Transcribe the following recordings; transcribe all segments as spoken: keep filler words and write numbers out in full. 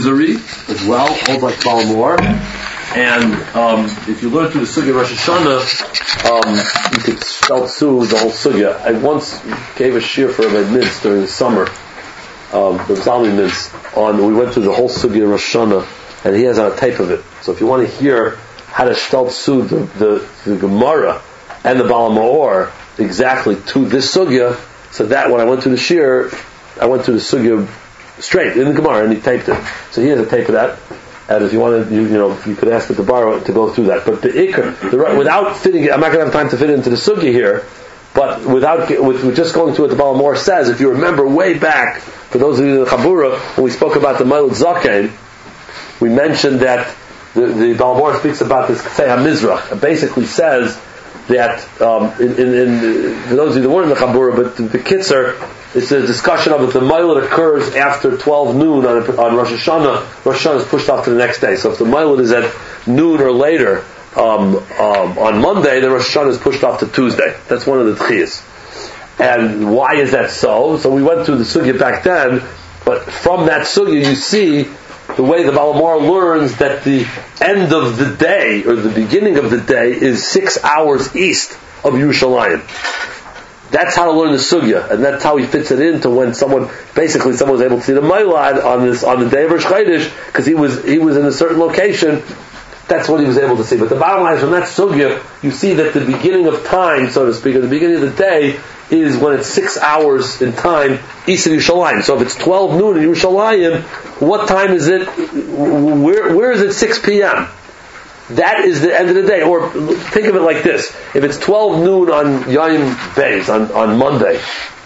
Kuzari as well, holds like Balamor. And um, if you learn through the Sugya Rosh Hashanah, um, you could spell through the whole Sugya. I once gave a shir for Rabbi Mintz during the summer, um, the Zalmi Mintz, on, we went through the whole Sugya Rosh Hashanah, and he has on a tape of it. So if you want to hear how to spell through the, the, the Gemara and the Balamor exactly to this Sugya, so that when I went to the shir, I went to the Sugya straight in the Gemara, and he taped it. So he has a tape of that. And if you wanted, you, you know, you could ask the Tabara to go through that. But the Ikr, the, without fitting it, I'm not going to have time to fit it into the Sugya here, but without, with, with just going through what the Balamor says, if you remember way back, for those of you in the Chabura, when we spoke about the Mailot Zaken, we mentioned that the, the Balamor speaks about this Kfei HaMizrach. It basically says that, um, in, in, in, for those of you that weren't in the Chabura, but the, the Kitzer, it's a discussion of if the Mailot occurs after twelve noon on, on Rosh Hashanah, Rosh Hashanah is pushed off to the next day. So if the Mailot is at noon or later um, um, on Monday, then Rosh Hashanah is pushed off to Tuesday. That's one of the Tchiyas. And why is that so? So we went through the Sugya back then, but from that Sugya you see the way the Balamor learns that the end of the day, or the beginning of the day, is six hours east of Yerushalayim. That's how to learn the Sugya, and that's how he fits it into when someone, basically someone was able to see the Mailad on this, on the day of Rosh Chodesh, because he was, he was in a certain location. That's what he was able to see. But the bottom line is, from that Sugya, you see that the beginning of time, so to speak, or the beginning of the day, is when it's six hours in time east of Yerushalayim. So if it's twelve noon in Yerushalayim, what time is it? Where, where is it six p.m.? That is the end of the day. Or think of it like this. If it's twelve noon on Yom Beis, on, on Monday,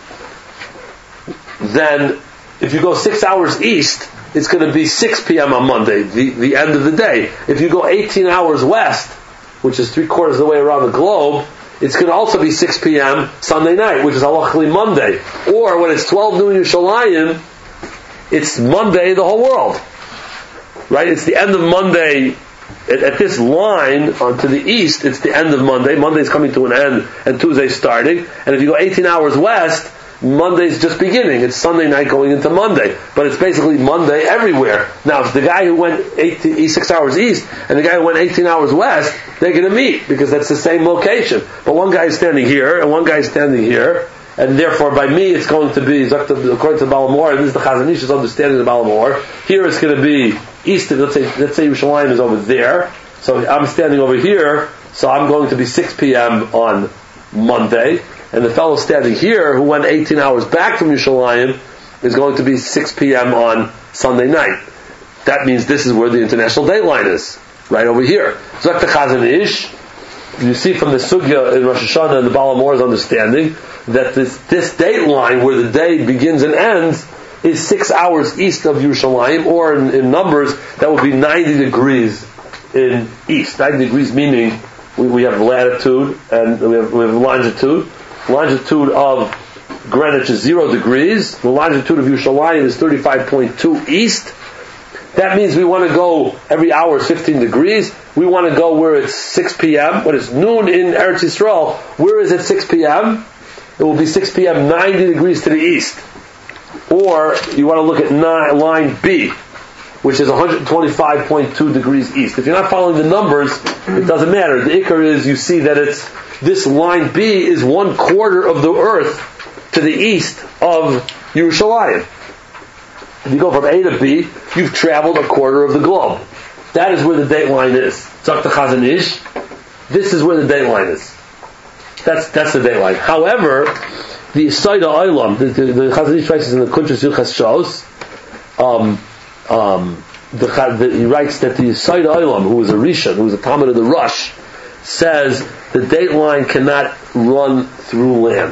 then if you go six hours east, it's going to be six p.m. on Monday, the, the end of the day. If you go eighteen hours west, which is three quarters of the way around the globe, it's going to also be six p.m. Sunday night, which is halachically Monday. Or when it's twelve noon in Yerushalayim, it's Monday the whole world. Right? It's the end of Monday. At, at this line on to the east, it's the end of Monday. Monday's coming to an end, and Tuesday's starting. And if you go eighteen hours west, Monday's just beginning. It's Sunday night going into Monday. But it's basically Monday everywhere. Now, if the guy who went eighteen, six hours east and the guy who went eighteen hours west, they're going to meet because that's the same location. But one guy is standing here and one guy is standing here, and therefore by me it's going to be, according to Balamor, and this is the Chazon Ish's understanding of Balamor, here it's going to be east of, let's say, let's say Yerushalayim is over there, so I'm standing over here, so I'm going to be six p.m. on Monday, and the fellow standing here who went eighteen hours back from Yerushalayim is going to be six p.m. on Sunday night. That means this is where the international date line is, right over here. So that's the Chazon Ish. You see from the Sugya in Rosh Hashanah and the Balamor's understanding that this, this date line where the day begins and ends is six hours east of Yerushalayim, or in, in numbers, that would be ninety degrees in east. ninety degrees meaning we, we have latitude and we have, we have longitude. Longitude of Greenwich is zero degrees. The longitude of Yerushalayim is thirty-five point two east. That means we want to go every hour is fifteen degrees. We want to go where it's six p.m. When it's noon in Eretz Yisrael, where is it six p.m.? It will be six p.m. ninety degrees to the east. Or you want to look at nine, line B, which is one hundred twenty-five point two degrees east. If you're not following the numbers, it doesn't matter. The ikar is you see that it's this line B is one quarter of the earth to the east of Yerushalayim. If you go from A to B, you've traveled a quarter of the globe. That is where the date line is. Zok the Chazon Ish. This is where the date line is. That's that's the date line. However, the Yesod Ha'olam, the, the, the Chazon Ish writes in the Kuntres Yuchas Shos, um, um, the, the, he writes that the Yesod Ha'olam, who was a Rishon, who was a Talmud of the Rush, says the date line cannot run through land.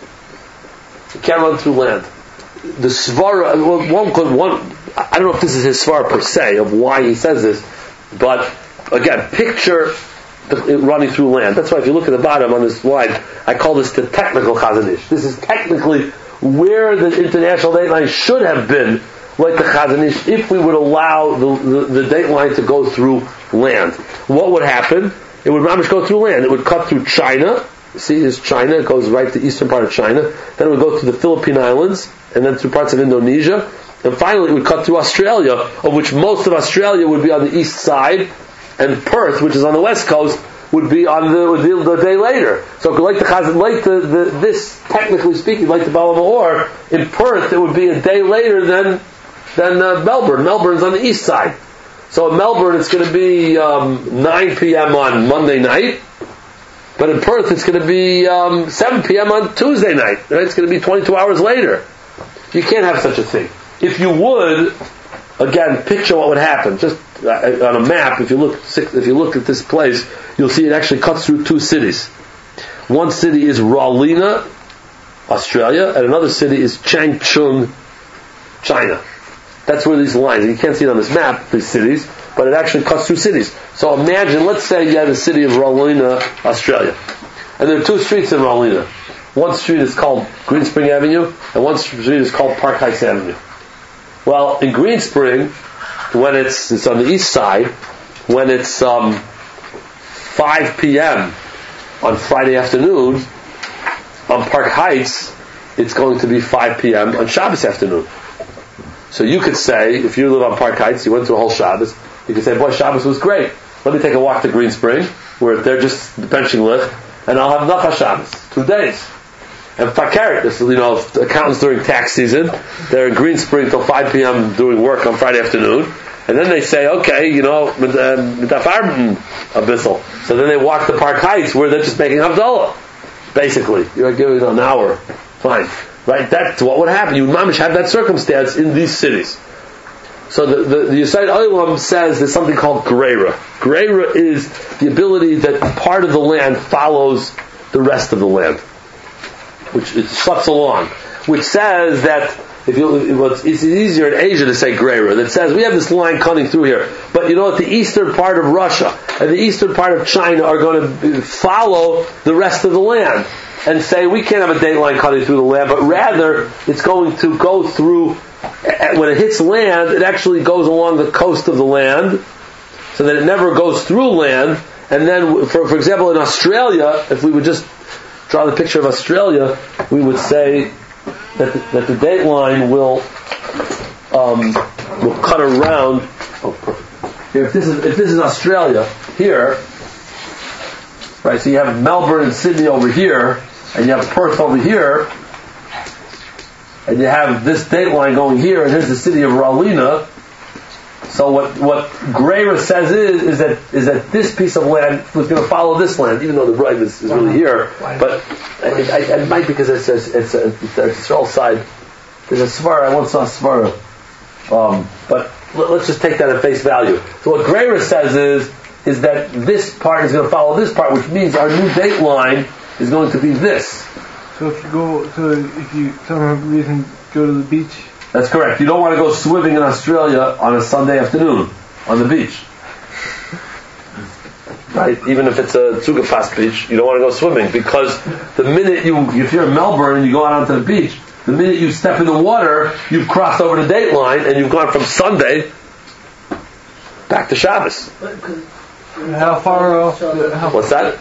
It can't run through land. The Svara, well, one could, one, I don't know if this is his Svara per se, of why he says this, but again, picture the, it running through land. That's why if you look at the bottom on this slide, I call this the technical Chazon Ish. This is technically where the international date line should have been, like the Chazon Ish, if we would allow the, the, the date line to go through land. What would happen? It would mamish go through land. It would cut through China. See, here's China. It goes right to the eastern part of China. Then it would go to the Philippine Islands, and then through parts of Indonesia, and finally it would cut through Australia, of which most of Australia would be on the east side, and Perth, which is on the west coast, would be on the, would be the day later. So like the Chazan, like the, the this technically speaking, like the Bala Ma'or, in Perth it would be a day later than than uh, Melbourne. Melbourne's on the east side. So in Melbourne it's going to be um, nine p.m. on Monday night, but in Perth it's going to be um, seven p.m. on Tuesday night. Right? It's going to be twenty-two hours later. You can't have such a thing. If you would, again, picture what would happen. Just uh, on a map, if you look, if you look at this place, you'll see it actually cuts through two cities. One city is Rawlinga, Australia, and another city is Changchun, China. That's where these lines, and you can't see it on this map, these cities, but it actually cuts through cities. So imagine, let's say you had the city of Rawlinga, Australia, and there are two streets in Rawlinga. One street is called Green Spring Avenue, and one street is called Park Heights Avenue. Well, in Green Spring, when it's it's on the east side, when it's um, five p.m. on Friday afternoon, on Park Heights, it's going to be five p.m. on Shabbos afternoon. So you could say, if you live on Park Heights, you went through a whole Shabbos, you could say, boy, Shabbos was great. Let me take a walk to Green Spring, where they're just benching lich, and I'll have Nachas Shabbos, two days. And Fakert, this is, you know, accountants during tax season, they're in Green Spring till five p.m. doing work on Friday afternoon, and then they say, okay, you know, Midafarben Abyssal. So then they walk to Park Heights, where they're just making Havdalah, basically. You're giving an hour. Fine. Right? That's what would happen. You would mamish have that circumstance in these cities. So the, the, the Yesod Olam says there's something called Greira. Greira is the ability that part of the land follows the rest of the land, which it sweeps along, which says that if you, well, it's, it's easier in Asia to say Greira, that says we have this line cutting through here, but you know what, the eastern part of Russia and the eastern part of China are going to follow the rest of the land and say we can't have a date line cutting through the land, but rather it's going to go through, when it hits land, it actually goes along the coast of the land, so that it never goes through land. And then, for, for example, in Australia, if we would just draw the picture of Australia, we would say that the, that the date line will um, will cut around. Oh, perfect. Here, if this is if this is Australia here, right? So you have Melbourne and Sydney over here, and you have Perth over here, and you have this date line going here, and here's the city of Rawlinga. So what what Greira says is is that is that this piece of land was going to follow this land, even though the right is, is really here. But it, it, it might because it's it's it's a, it's a Israel side. There's a svara. I once saw a svara. Um, but let, let's just take that at face value. So what Greira says is is that this part is going to follow this part, which means our new date line is going to be this. So if you go, so if you for some reason go to the beach. That's correct. You don't want to go swimming in Australia on a Sunday afternoon on the beach. Right? Even if it's a Tsugafast beach, you don't want to go swimming, because the minute you, if you're in Melbourne and you go out onto the beach, the minute you step in the water, you've crossed over the date line and you've gone from Sunday back to Shabbos. How far off? What's that?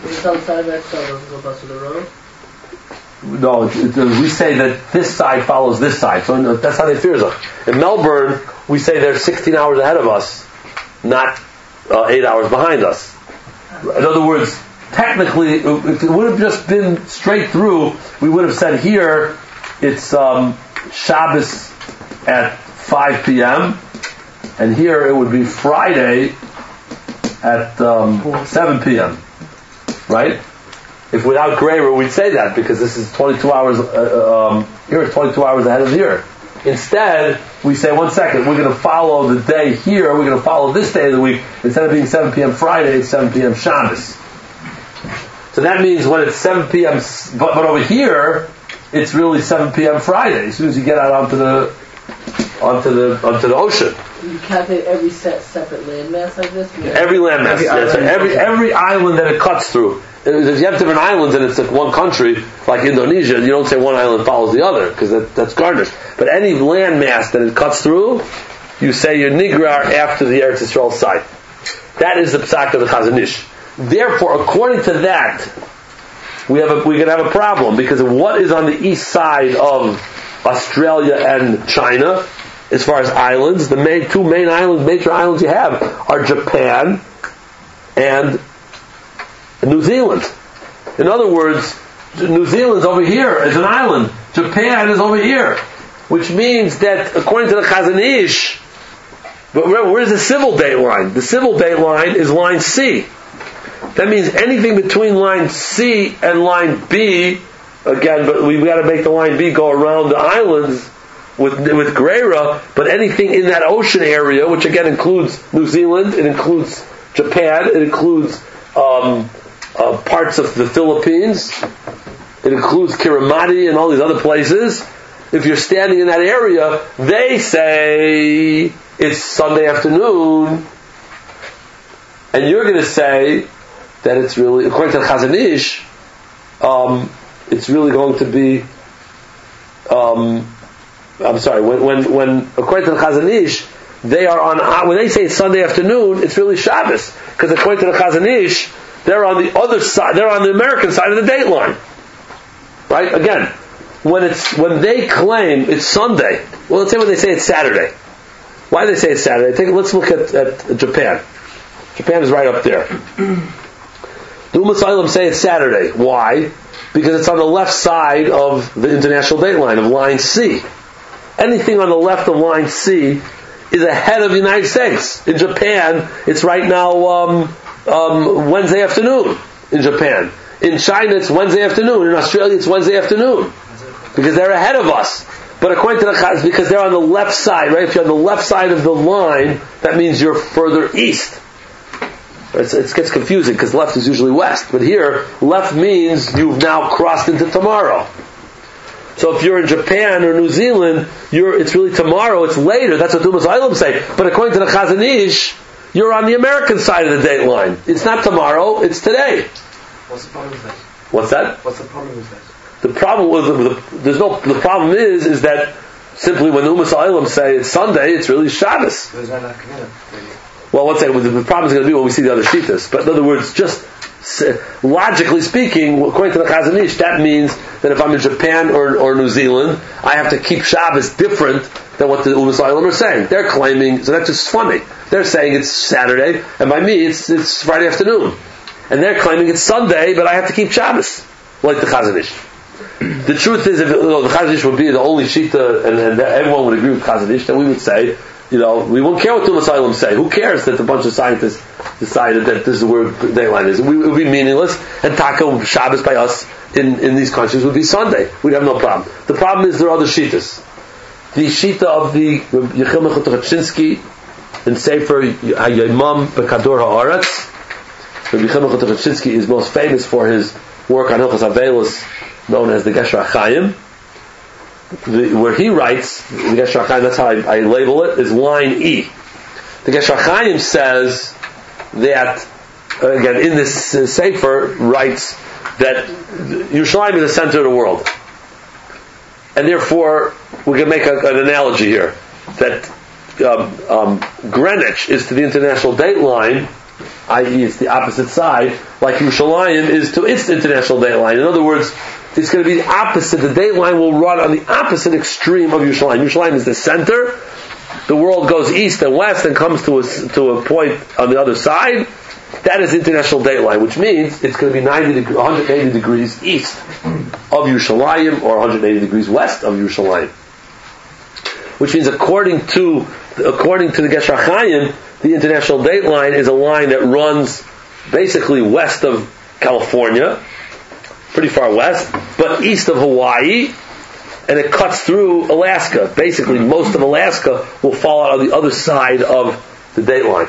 No, it, it, we say that this side follows this side. So that's how they fear us. In Melbourne, we say they're sixteen hours ahead of us, not uh, eight hours behind us. In other words, technically, if it would have just been straight through, we would have said here, it's um, Shabbos at five p.m., and here it would be Friday at um, seven p.m., right? If without Greira, we'd say that, because this is twenty-two hours, uh, um, here it's twenty-two hours ahead of here. Instead, we say, one second, we're going to follow the day here, we're going to follow this day of the week. Instead of being seven p.m. Friday, it's seven p.m. Shabbos. So that means when it's seven p.m., but, but over here, it's really seven p.m. Friday, as soon as you get out onto the, onto the, onto the ocean. You calculate every set separate landmass like this? Every landmass, every, yes, island, every, every island that it cuts through. If you have different islands and it's like one country, like Indonesia, you don't say one island follows the other, because that, that's garnish. But any landmass that it cuts through, you say you're nigrar after the Eretz Yisrael side. That is the psak of the Chazon Ish. Therefore, according to that, we have a, we can have a problem, because what is on the east side of Australia and China as far as islands, the main two main islands, major islands you have are Japan and New Zealand. In other words, New Zealand's over here as an island. Japan is over here. Which means that according to the Chazon Ish, but remember, where's the civil date line? The civil date line is line C. That means anything between line C and line B, again, but we've got to make the line B go around the islands with with Greira, but anything in that ocean area, which again includes New Zealand, it includes Japan, it includes um, uh, parts of the Philippines, it includes Kirimati and all these other places. If you're standing in that area, they say it's Sunday afternoon, and you're going to say that it's really, according to the Chazon Ish, um, it's really going to be. Um, I'm sorry. When, when, when according to the Chazon Ish, they are on. When they say it's Sunday afternoon, it's really Shabbos, because according to the Chazon Ish, they're on the other side. They're on the American side of the date line, right? Again, when it's when they claim it's Sunday. Well, let's say when they say it's Saturday. Why do they say it's Saturday? Take, let's look at, at Japan. Japan is right up there. The Umm Sa'ilim say it's Saturday. Why? Because it's on the left side of the international date line, of line C. Anything on the left of line C is ahead of the United States. In Japan, it's right now um, um, Wednesday afternoon in Japan. In China, it's Wednesday afternoon. In Australia, it's Wednesday afternoon. Because they're ahead of us. But according to the Chaz, because they're on the left side, right? If you're on the left side of the line, that means you're further east. It's, it gets confusing because left is usually west. But here, left means you've now crossed into tomorrow. So if you're in Japan or New Zealand, you're, it's really tomorrow, it's later. That's what Umm Sa'ilim say. But according to the Chazon Ish, you're on the American side of the date line. It's not tomorrow, it's today. What's the problem with that? What's that? What's the problem with that? The problem with the, there's no, the problem is, is that simply when the Umm Sa'ilim say it's Sunday, it's really Shabbos. Well, let's say the problem is going to be when we see the other Shitas. But in other words, just logically speaking, according to the Chazon Ish, that means that if I'm in Japan or, or New Zealand, I have to keep Shabbos different than what the Umm Sa'ilim are saying. They're claiming, so that's just funny. They're saying it's Saturday, and by me, it's it's Friday afternoon. And they're claiming it's Sunday, but I have to keep Shabbos, like the Chazon Ish. The truth is, if you know, the Chazon Ish would be the only Shita, and, and everyone would agree with Chazon Ish, then we would say, you know, we won't care what the Umm Sa'ilim say. Who cares that a bunch of scientists decided that this is where the date line is? It would be meaningless, and Taka Shabbos by us in, in these countries would be Sunday. We'd have no problem. The problem is there are other Shitas. The Shita of the Yechiel Mechutrachinsky in Sefer HaYomam B'Kador HaAretz. Yechiel Mechutrachinsky is most famous for his work on Hilchos Avelos, known as the Gesher HaChaim. The, where he writes, the Gesher HaChaim, that's how I, I label it, is line E. The Gesher HaChaim says that, again, in this uh, Sefer, writes that Yerushalayim is the center of the world. And therefore, we can make a, an analogy here, that um, um, Greenwich is to the international date line, that is it's the opposite side, like Yerushalayim is to its international date line. In other words, it's going to be the opposite. The date line will run on the opposite extreme of Yerushalayim. Yerushalayim is the center. The world goes east and west and comes to a, to a point on the other side. That is the international date line, which means it's going to be ninety, one hundred eighty degrees east of Yerushalayim or one hundred eighty degrees west of Yerushalayim. Which means according to according to the Gesher HaChaim, the international date line is a line that runs basically west of California, pretty far west, but east of Hawaii, and it cuts through Alaska. Basically, most of Alaska will fall out on the other side of the date line.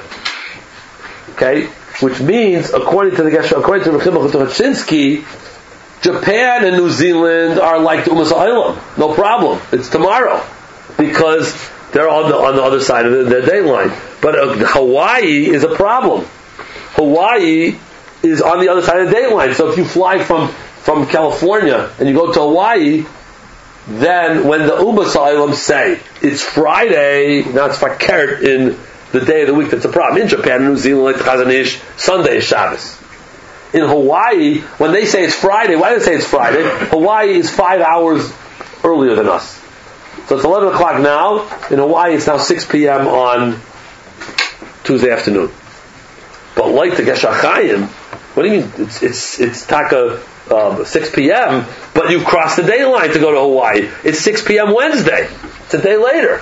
Okay? Which means, according to the Gesher, according to Yechiel Mechutrachinsky, Japan and New Zealand are like the Umm Sa'ilim. No problem. It's tomorrow. Because they're on the, on the other side of the, their date line. But uh, Hawaii is a problem. Hawaii is on the other side of the date line. So if you fly from, from California and you go to Hawaii, then when the Umm Sa'ilim say it's Friday, now it's fakert in the day of the week, that's a problem. In Japan and New Zealand, like the Chazon Ish, Sunday is Shabbos. In Hawaii, when they say it's Friday, why do they say it's Friday? Hawaii is five hours earlier than us. So it's eleven o'clock now. In Hawaii, it's now six p.m. on Tuesday afternoon. But like the Gesher Chaim, what do you mean? It's it's it's taka uh, six p.m. But you've crossed the day line to go to Hawaii. It's six p.m. Wednesday. It's a day later.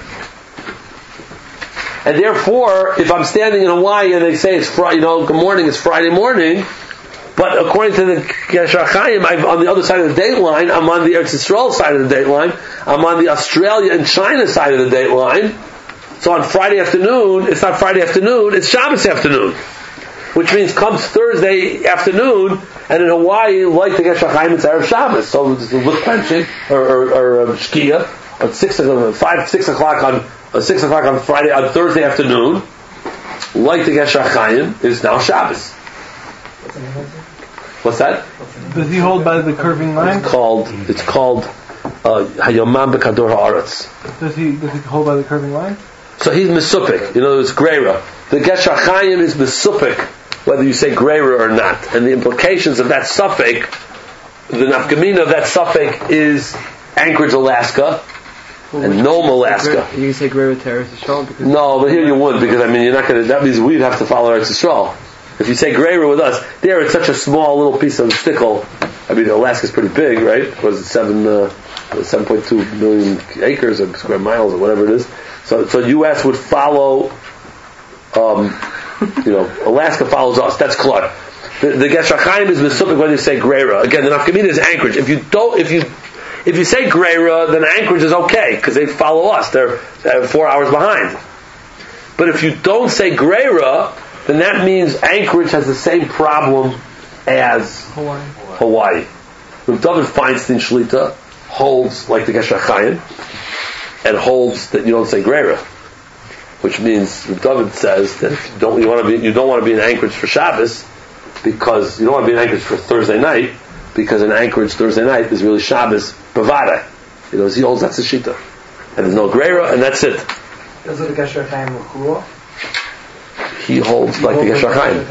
And therefore, if I'm standing in Hawaii and they say it's Friday, you know, good morning, it's Friday morning. But according to the Gesher Chaim, I'm on the other side of the date line. I'm on the Eretz Yisrael side of the date line. I'm on the Australia and China side of the date line. So on Friday afternoon, it's not Friday afternoon, it's Shabbos afternoon. Which means comes Thursday afternoon, and in Hawaii, like the Gesher Chaim, it's Erev Shabbos. So it's Luk Penchik, or, or, or um, Shkia, at six, five, six o'clock on uh, six o'clock on Friday, on Thursday afternoon, like the Gesher Chaim, is now Shabbos. What's that? Does he hold by the curving line? It's called, it's called, Hayomam B'Kador Haaretz. Does he, does he hold by the curving line? So he's Mesupik. You know, it's Greira. The Gesher Chaim is Mesupik, whether you say Greira or not. And the implications of that suffix, the nafkamina of that suffix is Anchorage, Alaska, well, and Nome, Alaska. You can say Greira to Eretz Yisrael because no, but here you wouldn't, because I mean, you're not going to. That means we'd have to follow Eretz Yisrael. If you say Greira with us, there it's such a small little piece of stickle. I mean, Alaska's pretty big, right? What is it, seven, uh, seven point two million acres or square miles or whatever it is. So, so U S would follow, um, you know, Alaska follows us. That's Clark. The, the Gesher Chaim is Mesupik when you say Greira. Again, the nafkamina is Anchorage. If you don't, if you, if you say Greira, then Anchorage is okay because they follow us. They're uh, four hours behind. But if you don't say Greira, then that means Anchorage has the same problem as Hawaii. Hawaii. Rav David Feinstein Shlita holds like the Gesher Chaim and holds that you don't say Greira, which means Rav David says that if you don't you want to be you don't want to be in Anchorage for Shabbos because you don't want to be in Anchorage for Thursday night because in Anchorage Thursday night is really Shabbos Bavada. You know, he holds that's the Shita, and there's no Greira, and that's it. Does the Gesher Chaim L'Kula? He holds like the Gesher Chaim.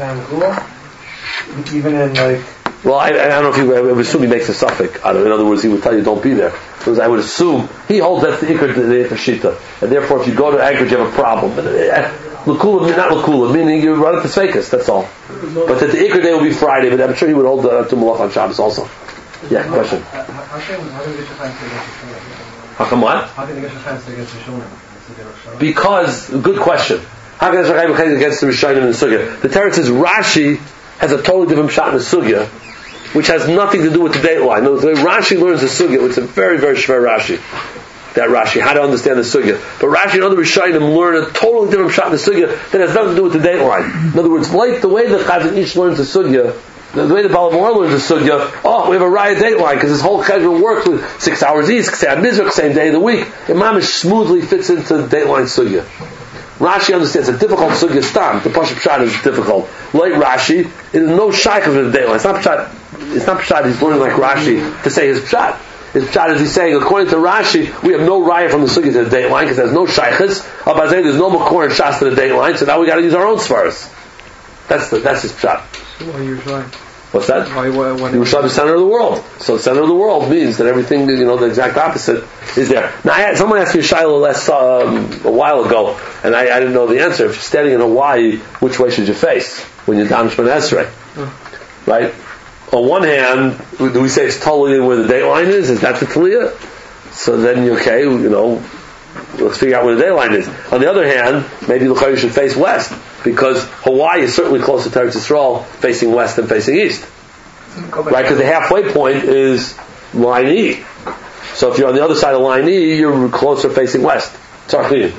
Even in like. Well, I, I don't know if he. I would assume he makes a suffix out of it. In other words, he would tell you don't be there. Because I would assume he holds that's the ikar the the shita, and therefore, if you go to Anchorage, you have a problem. But L'Kula, not L'Kula, meaning you run into Sveikas. That's all. But that the ikar day will be Friday. But I'm sure he would hold the to Malach on Shabbos also. Yeah, question. How can how can the Gesher Chaim say Gesher How come what? How can the Gesher Chaim say Gesher Shonim? Because good question. How can Gesher Chaim against the Rishonim and Sugya? The Teretz says Rashi has a totally different shot in the Sugya, which has nothing to do with the date line. No, the way Rashi learns the Sugya, it's a very, very shver Rashi. That Rashi, how to understand the Sugya. But Rashi and other Rishonim learn a totally different shot in the Sugya that has nothing to do with the date line. In other words, like the way the Chazon Ish learns the Sugya, the way the Balamor learns the Sugya, oh, we have a riot date line, because his whole schedule works with six hours east, Ksei Mizrach, same day of the week. Imam smoothly fits into the date line Sugya. Rashi understands a difficult sugya stam. The Pashup Pshat is difficult. Like Rashi, it is no shaykh of the daylight. It's not Pshat. It's not Pshat. He's learning like Rashi to say his Pshat. His Pshat is he's saying, according to Rashi, we have no raya from the sugya to the daylight because there's no shaykhs. Abazay, there's no makor and shas to the daylight. So now we got to use our own svaras. That's the, that's his Pshat. Why you're trying? What's that? Why, why, why Yerushalayim is the center of the world. So the center of the world means that everything, you know, the exact opposite is there. Now, I had, someone asked me a shayla last um, a while ago, and I, I didn't know the answer. If you're standing in Hawaii, which way should you face when you're down Shemon Esrei? Hmm. Right? On one hand, do we say it's totally in where the date line is? Is that the Taliyah? So then, you're okay, you know, let's figure out where the date line is. On the other hand, maybe you should face west, because Hawaii is certainly closer to Eretz Yisrael, facing west than facing east. Right? Because the halfway point is line E. So if you're on the other side of line E, you're closer facing west. Tzarchim.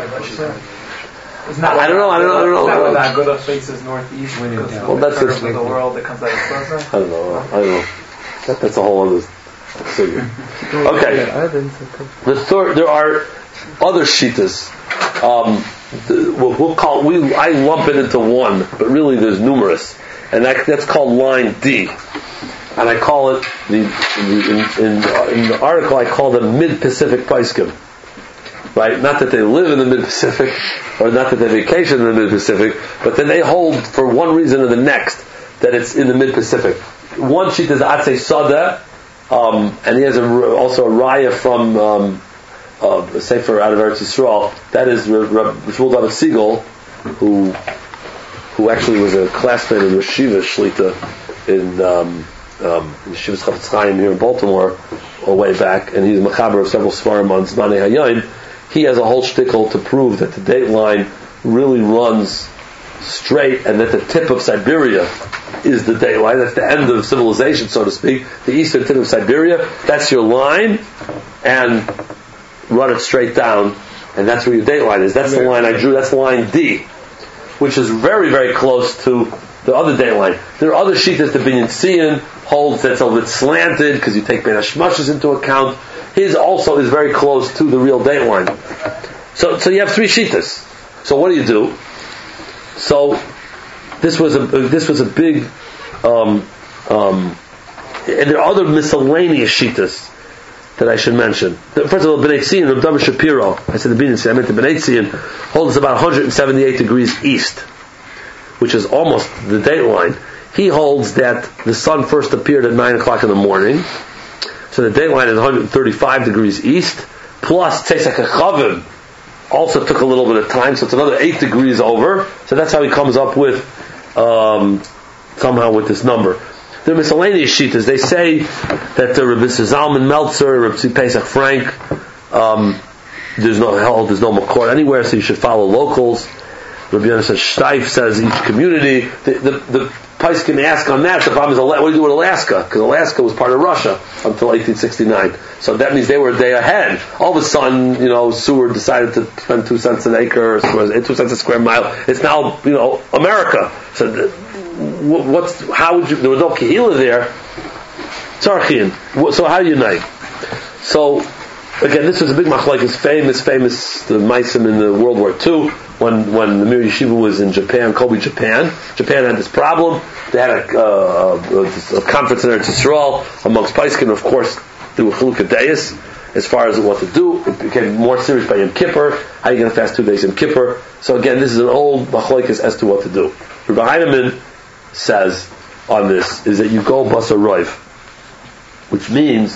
I don't know, I don't know, I don't know. Is that where that Agudah faces northeast? Well, that's the curve of the world that comes out of closer? I don't know, I don't know. That, that's a whole other figure. Okay. The third, there are other shitas. Um, the, we'll, we'll call we I lump it into one, but really there's numerous, and that, that's called line D, and I call it the, the in, in, in the article I call them mid-Pacific Paiskim, right? Not that they live in the mid-Pacific, or not that they vacation in the mid-Pacific, but then they hold for one reason or the next that it's in the mid-Pacific. One sheet is Atzei Sada, um, and he has a, also a raya from. Um, uh, a sefer out of Eretz Yisrael. That is Rabbi Shmuel David Siegel, who who actually was a classmate in Rosh Yeshiva Shlita in um, um, Yeshivas Chafetz Chaim here in Baltimore, a way back, and he's Mechaber of several Svarim on Zmanei Hayom. He has a whole shtickle to prove that the date line really runs straight, and that the tip of Siberia is the date line. That's the end of civilization, so to speak. The eastern tip of Siberia, that's your line, and run it straight down, and that's where your date line is. That's the line I drew. That's line D, which is very, very close to the other date line. There are other shittas that Binyan Tzion holds that's a little bit slanted because you take Ben Hashmashas into account. His also is very close to the real date line. So, so you have three shittas. So what do you do? So this was a this was a big, um, um, and there are other miscellaneous shittas that I should mention. First of all, Bnei Tzion, Rav David Shapiro, I said the Bnei Tzion, I meant the Bnei Tzion, holds about one hundred seventy-eight degrees east, which is almost the date line. He holds that the sun first appeared at nine o'clock in the morning, so the date line is one hundred thirty-five degrees east, plus Tzeisak HaChavim also took a little bit of time, so it's another eight degrees over. So that's how he comes up with, um, somehow with this number. There are miscellaneous shittas. They say that the Rabbi Zalman Meltzer, Rabbi Pesach Frank, um, there's no hell, there's no makor anywhere, so you should follow locals. Rabbi Yonasan Steif says each community. The, the, the Paiskim ask on that. The problem is, what do you do with Alaska? Because Alaska was part of Russia until eighteen sixty-nine. So that means they were a day ahead. All of a sudden, you know, Seward decided to spend two cents an acre, or two cents a square mile. It's now, you know, America. So what's, how would you, there was no Kehillah there. Tzarchian. So how do you unite? So, again, this was a big machlokes, famous, famous, the Meisim in the World War Two, when, when the Mir Yeshiva was in Japan, Kobe, Japan. Japan had this problem. They had a, uh, a, a conference in Eretz Yisrael amongst Paiskim, of course, through Chilukah Deis, as far as what to do. It became more serious by Yom Kippur. How are you going to fast two days Yom Kippur? So again, this is an old machlokes as to what to do. Rabbi Heinemann says on this is that you go Basar Roiv, which means,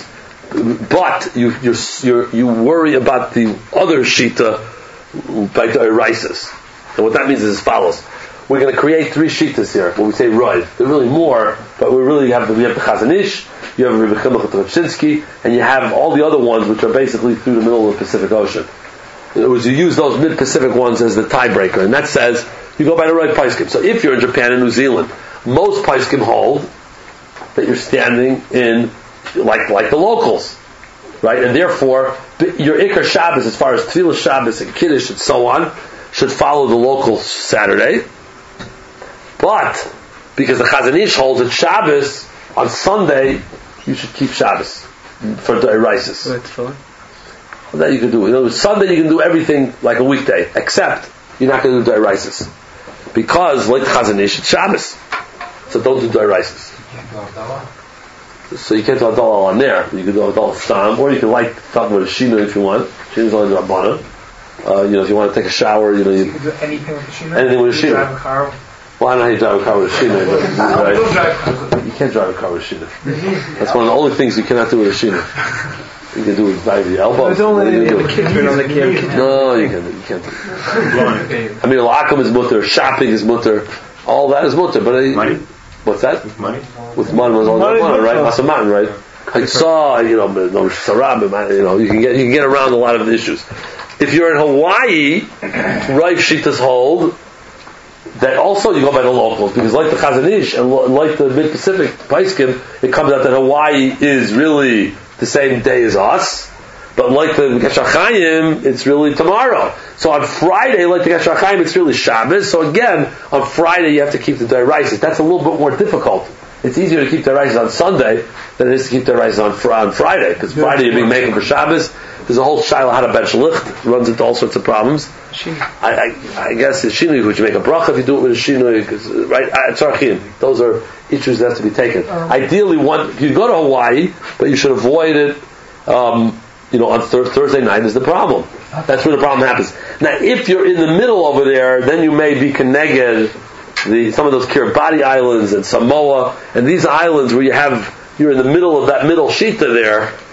but you you you you worry about the other shita by the Irisis. And what that means is as follows: we're going to create three shitas here. When we say Roiv, there are really more, but we really have the we have the Chazon Ish, you have Rebbe Chimel Chatrovshinsky, and you have all the other ones which are basically through the middle of the Pacific Ocean. In other words, you use those mid-Pacific ones as the tiebreaker, and that says you go by the right Paiskim. So if you're in Japan and New Zealand, most Paiskim hold that you're standing in like like the locals, right? And therefore, your Iker Shabbos, as far as Tefillah Shabbos and Kiddush and so on, should follow the local Saturday. But because the Chazon Ish holds that Shabbos on Sunday, you should keep Shabbos for the Irisis. That's fine. Well, that you can do. You know, Sunday you can do everything like a weekday, except you're not going to do Irisis. Because, like Chazon Ish, it's Shabbos. So don't do Irisis. So you can't do Adal on there. You can do Adal Stam, or you can light something with a Shina if you want. Shina's only the Rabbana. Uh, you know, if you want to take a shower, you know, you, you can do anything with a Shina? Anything with a Shina. Drive a car? Well, I know how you drive a car with a Shina. But, right? You can't drive a car with a Shina. That's one of the only things you cannot do with a Shina. You can do it by the elbow. There's only you the kids on the camp. No, you can't. You can't. I mean, L'Akum is mutter, shopping is mutter, all that is mutter. But I, money. What's that? With money. With money was all Money, money, right? money. Masaman, right? I saw, you know, no sarab, you know, you can get you can get around a lot of issues. If you're in Hawaii, Rav Shitas hold that also you go by the locals, because like the Chazon Ish and like the Mid Pacific Paiskim, it comes out that Hawaii is really the same day as us, but like the Gesher Chaim, it's really tomorrow. So on Friday, like the Gesher Chaim, it's really Shabbos. So again, on Friday you have to keep the Daireisis. That's a little bit more difficult. It's easier to keep Daireisis on Sunday than it is to keep Daireisis on, fr- on Friday, because Friday you're being making for Shabbos. There's a whole Shaila how to bench licht, runs into all sorts of problems. I, I, I guess the Shinui, would you make a bracha if you do it with a Shinui? Right? Tzarchim. Those are issues that have to be taken. Um, Ideally, one, you go to Hawaii, but you should avoid it, um, you know, on th- Thursday night is the problem. That's where the problem happens. Now, if you're in the middle over there, then you may be connected the some of those Kiribati Islands and Samoa, and these islands where you have, you're in the middle of that middle shita there,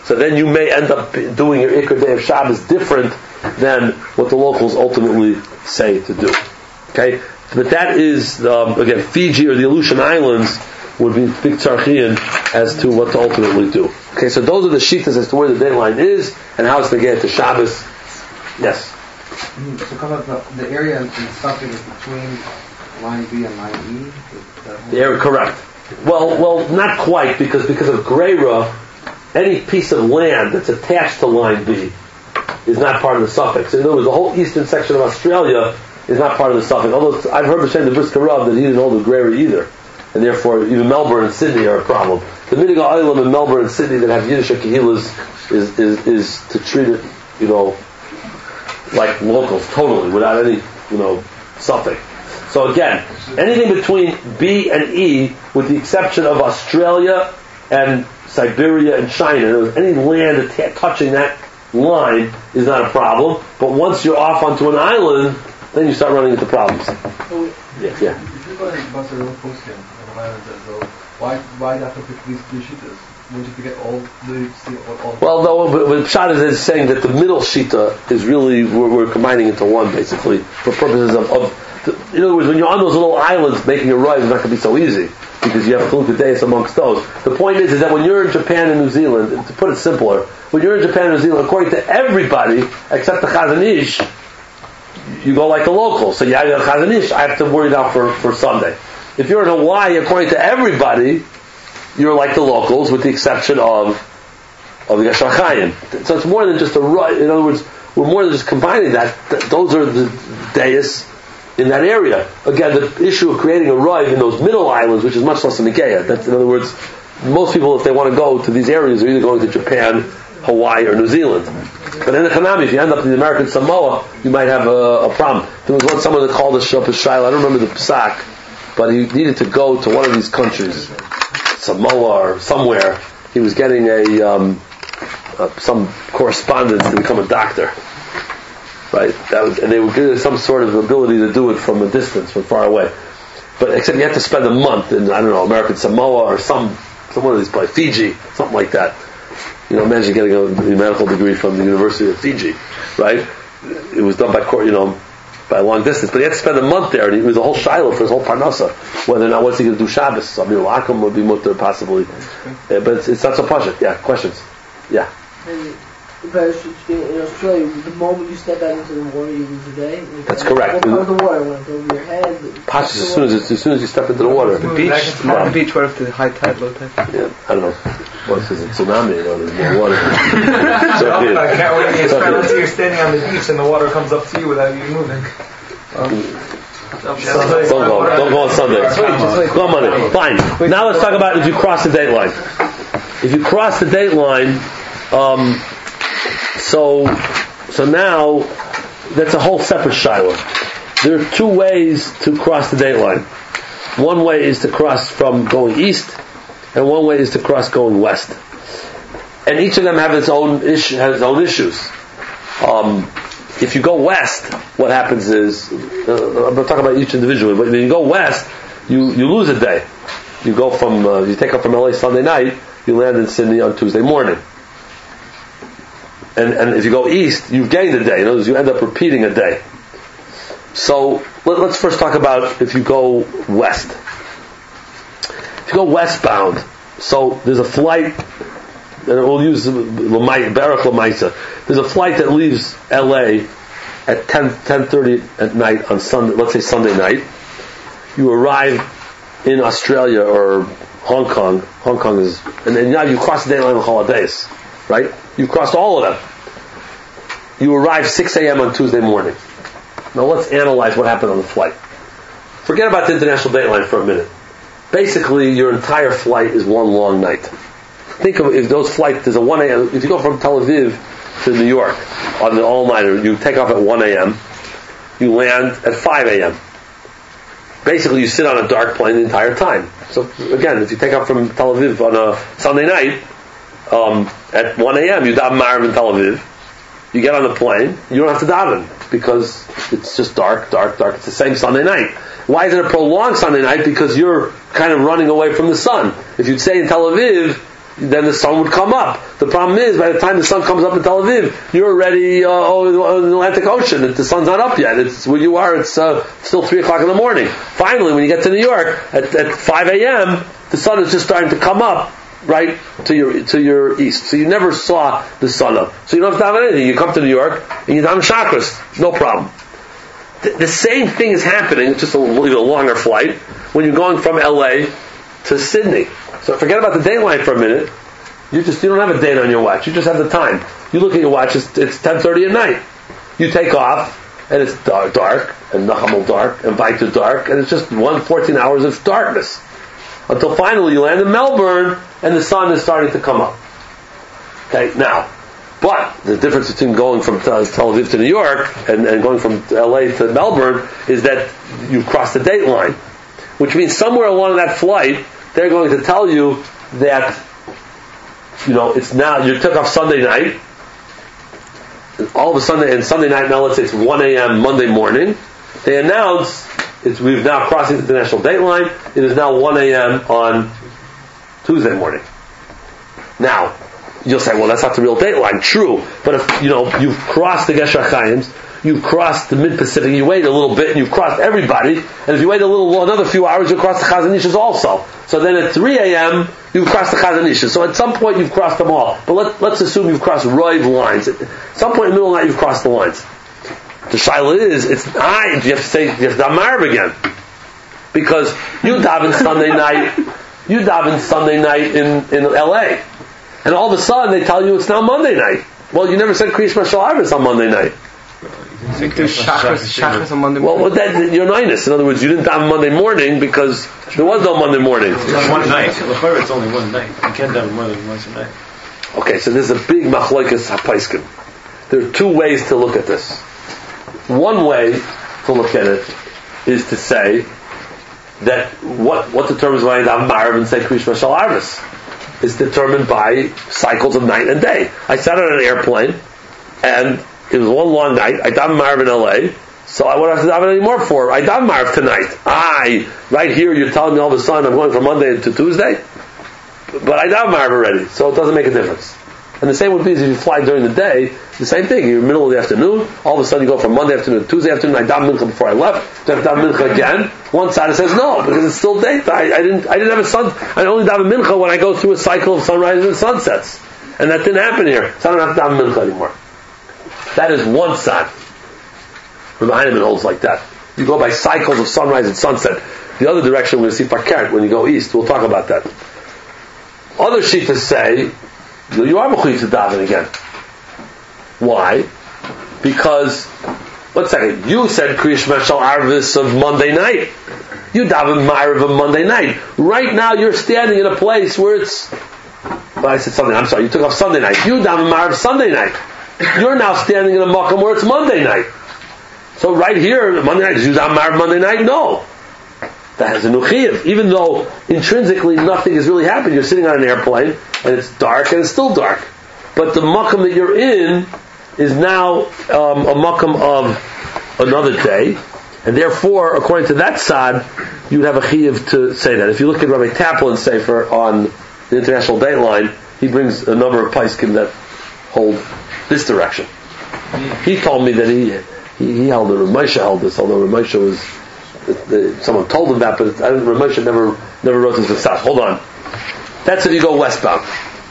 So then you may end up doing your Iker Day of Shabbos different than what the locals ultimately say to do. Okay? But that is, um, again, Fiji or the Aleutian Islands would be big tzarchian as to what to ultimately do. Okay, so those are the shittas as to where the deadline is and how it's to get to Shabbos. Yes? Mm, so come up, the, the area in Suffolk is between line B and line E? The area, correct. Well, well, not quite, because because of Greira, any piece of land that's attached to line B is not part of the suffix. In other words, the whole eastern section of Australia is not part of the suffix. Although I've heard B'Shem the Brisker Rav that he didn't hold the Greira either. And therefore, even Melbourne and Sydney are a problem. The Minig Ha'olam in Melbourne and Sydney that have Yiddish Kehilas is, is, is to treat it, you know, like locals, totally, without any, you know, suffix. So again, anything between B and E, with the exception of Australia and Siberia and China, any land att- touching that line is not a problem. But once you're off onto an island, then you start running into problems. Yeah, yeah. If you go to Basra Poskin on islands as well, why why not pick these three shittas? Wouldn't you get all the all, all Well, no, but, but Pshat is saying that the middle shita is really we're, we're combining into one, basically, for purposes of, of the, in other words, when you're on those little islands making a ride, it's not going to be so easy because you have to look at days amongst those. The point is, is that when you're in Japan and New Zealand, to put it simpler, when you're in Japan and New Zealand, according to everybody except the Chazon Ish, you go like the locals. So you have the Chazon Ish, I have to worry now for, for Sunday. If you're in Hawaii, according to everybody, you're like the locals, with the exception of of the Yashar Chaim. So it's more than just a ride. In other words, we're more than just combining that. Th- those are the days in that area. Again, the issue of creating a ride in those middle islands, which is much less than Ikea. That's, in other words, most people, if they want to go to these areas, are either going to Japan, Hawaii, or New Zealand. But in the Hanami, if you end up in the American Samoa, you might have a, a problem. There was one someone that called us up as Shiloh. I don't remember the Psak, but he needed to go to one of these countries, Samoa or somewhere. He was getting a um, uh, some correspondence to become a doctor, right? That was, and they would give some sort of ability to do it from a distance, from far away. But except you have to spend a month in, I don't know, American Samoa or some some one of these places, Fiji, something like that. You know, imagine getting a medical degree from the University of Fiji, right? It was done by, you know, by a long distance, but he had to spend a month there, and it was a whole shiloh for his whole parnasa, whether or not what's he going to do Shabbos. I mean, Lakum would be mutter possibly, yeah, but it's, it's not so pashut. Yeah, questions? Yeah. And but in Australia, the moment you step out into the water, you lose a day. That's correct. What part of the water went over your head? Pashut as soon as it's, as soon as you step into the water. The beach, Wow. the beach, what if the high tide, low tide? Yeah, I don't know. What if there's a tsunami? You know, there's more water. So, I yeah. can't wait to So, experiment yeah. until you're standing on the beach and the water comes up to you without you moving. Don't go. Don't go on Sunday. Just wait, just wait. Go on Monday. Fine. Now let's talk about if you cross the date line. If you cross the date line, um, so so now that's a whole separate shiloh. There are two ways to cross the date line. One way is to cross from going east, and one way is to cross going west. And each of them have its own issue, has its own issues. Um, if you go west, what happens is, uh, I'm not talking about each individually, but when you go west, you, you lose a day. You go from, uh, you take up from L A Sunday night, you land in Sydney on Tuesday morning. And, and if you go east, you've gained a day. In other words, you end up repeating a day. So, let, let's first talk about if you go west. If you go westbound, so there's a flight, and we'll use Lamai, Barak Lamaisa. There's a flight that leaves L A at ten, ten thirty at night on Sunday, let's say Sunday night. You arrive in Australia or Hong Kong. Hong Kong is, and then now you cross the date line on holidays, right? You've crossed all of them. You arrive six a.m. on Tuesday morning. Now let's analyze what happened on the flight. Forget about the international date line for a minute. Basically, your entire flight is one long night. Think of if those flights, there's a one a.m. If you go from Tel Aviv to New York on the all-nighter, you take off at one a.m., you land at five a.m. Basically, you sit on a dark plane the entire time. So again, if you take off from Tel Aviv on a Sunday night, um, at one a.m., you daven Ma'ariv in Tel Aviv, you get on the plane, you don't have to daven, because it's just dark, dark, dark. It's the same Sunday night. Why is it a prolonged Sunday night? Because you're kind of running away from the sun. If you'd stay in Tel Aviv, then the sun would come up. The problem is, by the time the sun comes up in Tel Aviv, you're already uh, oh, in the Atlantic Ocean. The sun's not up yet. It's where you are. It's uh, still three o'clock in the morning. Finally, when you get to New York at, at five a.m., the sun is just starting to come up right to your to your east. So you never saw the sun up. So you don't have to have anything. You come to New York and you daven chakras, no problem. The, the same thing is happening. It's just a little longer flight when you're going from L A to Sydney. So forget about the daylight for a minute. You just you don't have a date on your watch. You just have the time. You look at your watch. It's, it's ten thirty at night. You take off, and it's dark, dark and Nachamal dark, and Vaitu dark, and it's just one fourteen hours of darkness until finally you land in Melbourne, and the sun is starting to come up. Okay, now, but the difference between going from Tel Aviv to New York and, and going from L A to Melbourne is that you've crossed the date line, which means somewhere along that flight they're going to tell you that, you know, it's now, you took off Sunday night, all of a sudden, and Sunday night now, let's say it's one a.m. Monday morning, they announce, it's, we've now crossed the international date line, it is now one a.m. on Tuesday morning. Now, you'll say, well, that's not the real date line. True, but if, you know, you've crossed the Gesher Chaims, you've crossed the Mid-Pacific, you wait a little bit, and you've crossed everybody, and if you wait a little, another few hours, you'll cross the Chazanishas also. So then at three a.m., you've crossed the Chazanishas. So at some point, you've crossed them all. But let, let's assume you've crossed Roiv lines. At some point in the middle of the night, you've crossed the lines. The shaila is, it's, I, you have to say, you have to daven again. Because you daven Sunday night, you daven Sunday night in, in L A. And all of a sudden, they tell you it's now Monday night. Well, you never said Kriyish Mashal Arvis on Monday night. You do chakras, chakras on Monday morning. Well, that, you're nyness. In other words, you didn't daven Monday morning because there was no Monday morning. It's just one night. It's only one night. You can't daven more than once a night. Okay, so there's a big machlokes hapaiskim. There are two ways to look at this. One way to look at it is to say that what what determines why I daven Marav and say Kriyish Mashal Arvis is determined by cycles of night and day. I sat on an airplane and it was one long night. I daven Marav in L A, so I won't have to daven anymore for. I daven Marav tonight. I right here, you're telling me all of a sudden I'm going from Monday to Tuesday, but I daven Marav already, so it doesn't make a difference. And the same would be as if you fly during the day. The same thing. You're in the middle of the afternoon. All of a sudden you go from Monday afternoon to Tuesday afternoon. I daven mincha before I left. Then I daven mincha again. One side says no because it's still daytime. I, I didn't. I didn't have a sun. I only daven mincha when I go through a cycle of sunrises and sunsets, and that didn't happen here. So I don't have to daven mincha anymore. That is one side. Rabbi Heinemann holds like that. You go by cycles of sunrise and sunset. The other direction we're going to see Parkert when you go east. We'll talk about that. Other shittas say you are mechuyev to daven again. Why? Because, one second, you said Kriyish Mashal Arvis of Monday night. You daven Ma'ariv of Monday night. Right now you're standing in a place where it's, well, I said Sunday, I'm sorry, you took off Sunday night. You daven Ma'ariv Sunday night. You're now standing in a makam where it's Monday night. So right here, Monday night, is you daven Ma'ariv Monday night? No. That has a nuchiyev. Even though intrinsically nothing is really happening. You're sitting on an airplane and it's dark and it's still dark. But the makam that you're in is now um, a makam of another day. And therefore, according to that side, you would have a chiyev to say that. If you look at Rabbi Kaplan's sefer on the International Dateline, he brings a number of paiskim that hold this direction. He told me that he he, he held it, Ramesha held this, although Ramesha was, the, someone told him that, but I didn't, Ramesha never never wrote this himself. Hold on. That's if you go westbound.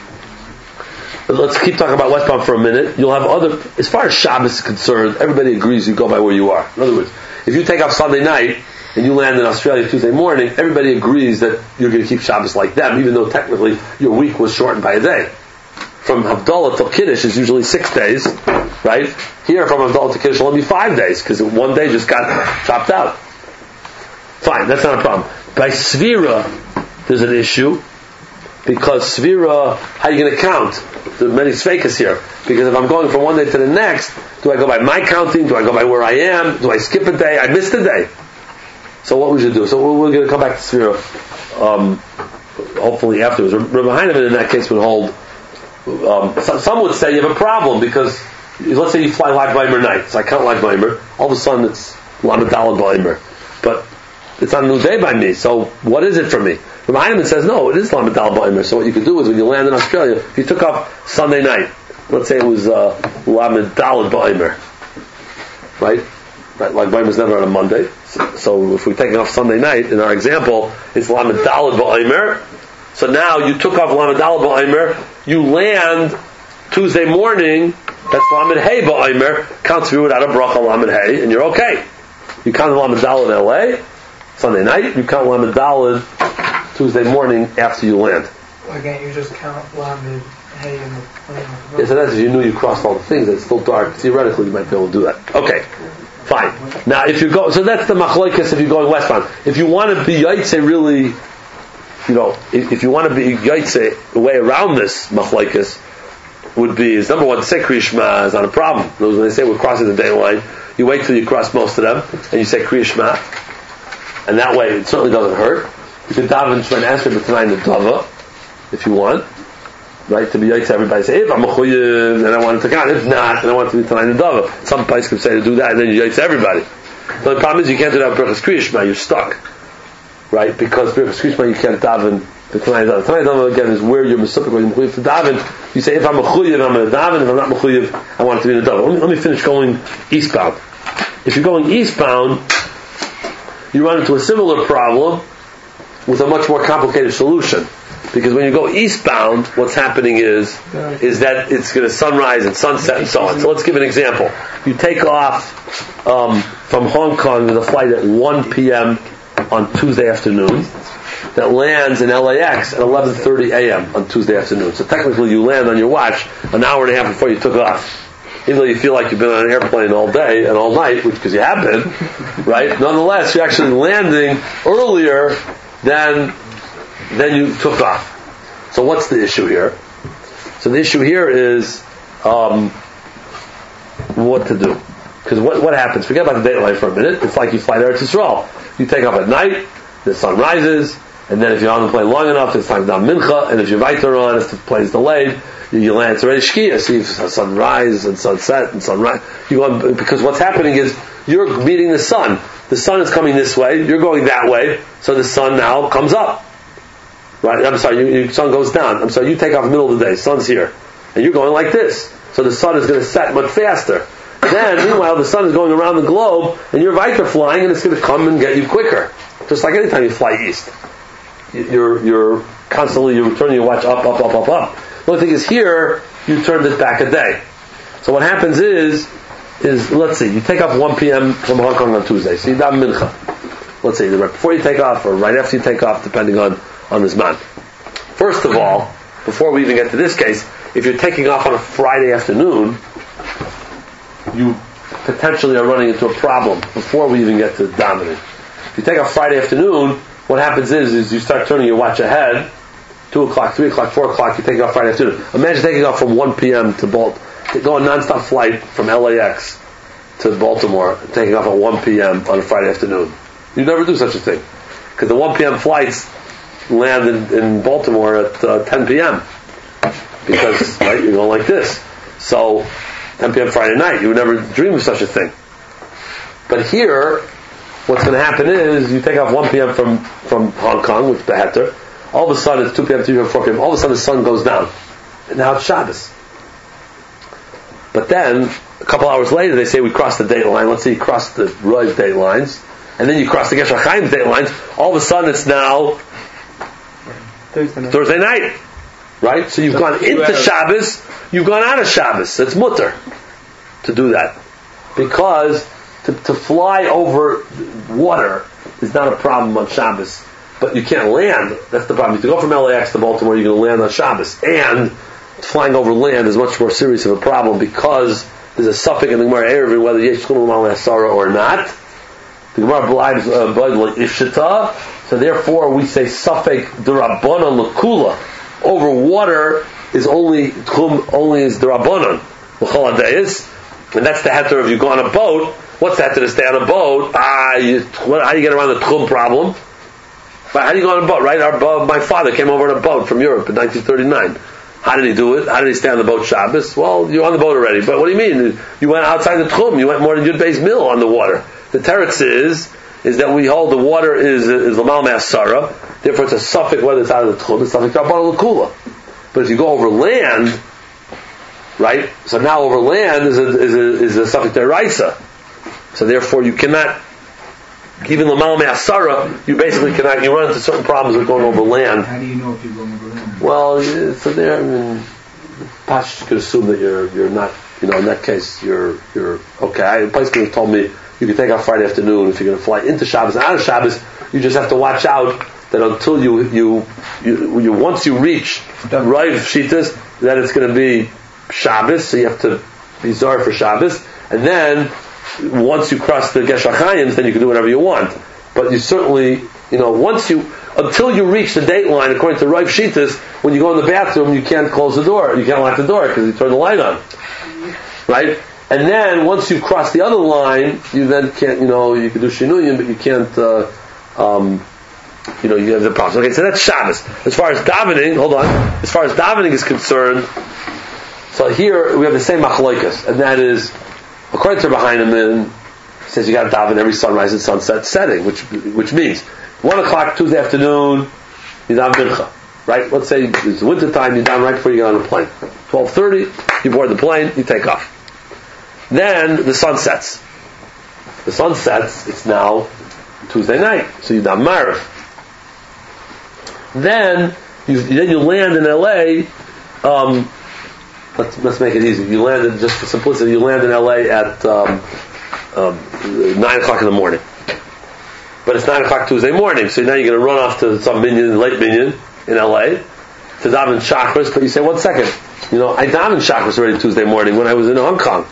But let's keep talking about westbound for a minute. You'll have other, as far as Shabbos is concerned, everybody agrees you go by where you are. In other words, if you take off Sunday night and you land in Australia Tuesday morning, everybody agrees that you're going to keep Shabbos like them, even though technically your week was shortened by a day. From Havdalah till Kiddush is usually six days, right? Here from Havdalah to Kiddush will only be five days, because one day just got chopped out. Fine, that's not a problem. By Svira, there's an issue, because Svira, how are you going to count? There are many Sveikas here. Because if I'm going from one day to the next, do I go by my counting? Do I go by where I am? Do I skip a day? I missed a day. So what we should do? So we're, we're going to come back to Svira, um, hopefully afterwards. Rabbi Heinemann in that case would hold. Um, some, some would say you have a problem because let's say you fly Lag Baimer night, so I count Lag Baimer. All of a sudden it's Lamed Daled Baimer, but it's on a new day by me. So what is it for me? Rabbi Heinemann says, no, it is Lamed Daled Ba'omer. So what you could do is when you land in Australia, if you took off Sunday night, let's say it was uh, Lamed Daled Ba'omer, right? Right, like Ba'omer is never on a Monday. So, so if we're taking off Sunday night, in our example, it's Lamed Daled Ba'omer. So now you took off Lamed Daled Ba'omer, you land Tuesday morning, that's Lamed Hey Ba'omer, counts for you without a bracha Lamed Hey, and you're okay. You count Lamed Daled in L A, Sunday night, you count Lamed Daled Tuesday morning after you land. Why can't you just count Lamed Hey in the plane? Yeah, so that's if you knew you crossed all the things, it's still dark. Theoretically, you might be able to do that. Okay, fine. Now, if you go, so that's the machlokes if you're going westbound. If you want to be yaitse really, you know, if, if you want to be yaitse, the way around this machlokes would be, is number one, to say Kriya Shema is not a problem. When they say we're crossing the date line, you wait till you cross most of them, and you say Kriya Shema, and that way it certainly doesn't hurt. You can daven Shema Esrei b'Tanayin Dava, if you want, right, to be yaitse everybody say, if I'm a chuyev, then I want to take on, if not, then I want to be Tanayin Dava. Some place could say to do that, and then you yaitse everybody. So the problem is you can't do that with Berachas Kriya Shema, you're stuck. Right? Because Berachas Kriya Shema you can't daven the Tanayin Dava. Tanayin Dava again is where you're mesupik, where you're mechuyev to daven. You say, if I'm a chuyev, I'm going to daven, if I'm not mechuyev, I want to be in the Dava. Let me, let me finish going eastbound. If you're going eastbound, you run into a similar problem with a much more complicated solution. Because when you go eastbound, what's happening is is that it's going to sunrise and sunset and so on. So let's give an example. You take off um, from Hong Kong with a flight at one p.m. on Tuesday afternoon that lands in L A X at eleven thirty a.m. on Tuesday afternoon. So technically you land on your watch an hour and a half before you took off. Even though you feel like you've been on an airplane all day and all night, which because you have been, right? Nonetheless, you're actually landing earlier than than you took off. So what's the issue here? So the issue here is um, what to do. Because what, what happens? Forget about the date line for a minute. It's like you fly to Eretz Yisrael. You take off at night, the sun rises, and then if you're on the plane long enough, it's time to daven mincha, and if you're weiter on, if the plane's delayed, you, you land, it's already shkia, see sunrise and sunset and sunrise. You go on, because what's happening is you're meeting the sun. The sun is coming this way, you're going that way, so the sun now comes up. Right? I'm sorry, you, your sun goes down. I'm sorry, you take off in the middle of the day, sun's here. And you're going like this. So the sun is going to set much faster. Then, meanwhile, the sun is going around the globe, and you're weiter flying, and it's going to come and get you quicker. Just like any time you fly east. You're, you're constantly, you're turning your watch up, up, up, up, up. The only thing is here, you turned it back a day. So what happens is, is, let's see, you take off one p.m. from Hong Kong on Tuesday, so you daven mincha. Let's see, right before you take off, or right after you take off, depending on, on this man. First of all, before we even get to this case, if you're taking off on a Friday afternoon, you potentially are running into a problem before we even get to davening. If you take off Friday afternoon, what happens is, is you start turning your watch ahead, two o'clock, three o'clock, four o'clock, you take off Friday afternoon. Imagine taking off from one p.m. to Baltimore, go a non-stop flight from L A X to Baltimore, taking off at one p.m. on a Friday afternoon. You never do such a thing. Because the one p.m. flights land in, in Baltimore at uh, ten p.m. Because, right, you're going like this. So, ten p.m. Friday night, you would never dream of such a thing. But here, what's going to happen is, you take off one p.m. from, from Hong Kong, which is Beheter, all of a sudden it's two p.m., three p.m., four p.m., all of a sudden the sun goes down. And now it's Shabbos. But then, a couple hours later, they say we crossed the date line. Let's say you crossed the Roy's date lines. And then you cross the Gesher Chaim's date lines. All of a sudden it's now Thursday night. Thursday night. Right? So you've so gone into hours. Shabbos, you've gone out of Shabbos. It's mutter to do that. Because to, to fly over water is not a problem on Shabbos. But you can't land. That's the problem. If you go from L A X to Baltimore, you're going to land on Shabbos. And flying over land is much more serious of a problem because there's a suffix in the Gemara Eruvin whether yesh chumul mal asara or not. The Gemara believes uh, ifshita, so therefore we say suffix d'Rabbanan l'kula over water is only tchum only is d'Rabbanan l'chol hadayis, and that's the heter of you go on a boat. What's that to stay on a boat? Ah, you, what, how do you get around the tchum problem? How do you go on a boat? Right, Our, my father came over on a boat from Europe in nineteen thirty-nine. How did he do it? How did he stay on the boat Shabbos? Well, you're on the boat already. But what do you mean? You went outside the tchum. You went more than Yud Beis Mil on the water. The teretz is, is that we hold the water is is Lamal Me'asara, therefore it's a suffix whether it's out of the Tchum, it's suffix Rabbanan L'Kula. But if you go over land, right, so now over land is a, is a, is a suffix Deraisa. So therefore you cannot, even Lamal Me'asara, you basically cannot, you run into certain problems with going over land. How do you know if you're going over land? Well, so there, I mean, Pash could assume that you're you're not, you know, in that case you're you're okay. I, basically told me you can take out Friday afternoon if you're going to fly into Shabbos and out of Shabbos. You just have to watch out that until you you you, you once you reach Rav Shitas, that it's going to be Shabbos, so you have to be Zor for Shabbos, and then once you cross the Gesher Chayim, then you can do whatever you want. But you certainly, you know, once you until you reach the date line, according to Rav Shitas, when you go in the bathroom, you can't close the door, you can't lock the door because you turn the light on, right? And then once you cross the other line, you then can't, you know, you can do shinuyim, but you can't, uh, um, you know, you have the problem. Okay, so that's Shabbos. As far as davening, hold on. As far as davening is concerned, so here we have the same machlokes, and that is, according to Rabbi Heinemann, he says you got to daven every sunrise and sunset setting, which which means one o'clock Tuesday afternoon, you daven mincha, right? Let's say it's winter time, you daven right before you get on the plane. Twelve thirty, you board the plane, you take off. Then the sun sets. The sun sets, it's now Tuesday night, so you daven Maariv. Then you then you land in L A. Um, let's let's make it easy. You land in, just for simplicity, you land in L A at um, um, nine o'clock in the morning. But it's nine o'clock Tuesday morning, so now you're going to run off to some minyan, late minyan in L A to daven chakras. But you say, one second, you know, I daven chakras already Tuesday morning when I was in Hong Kong.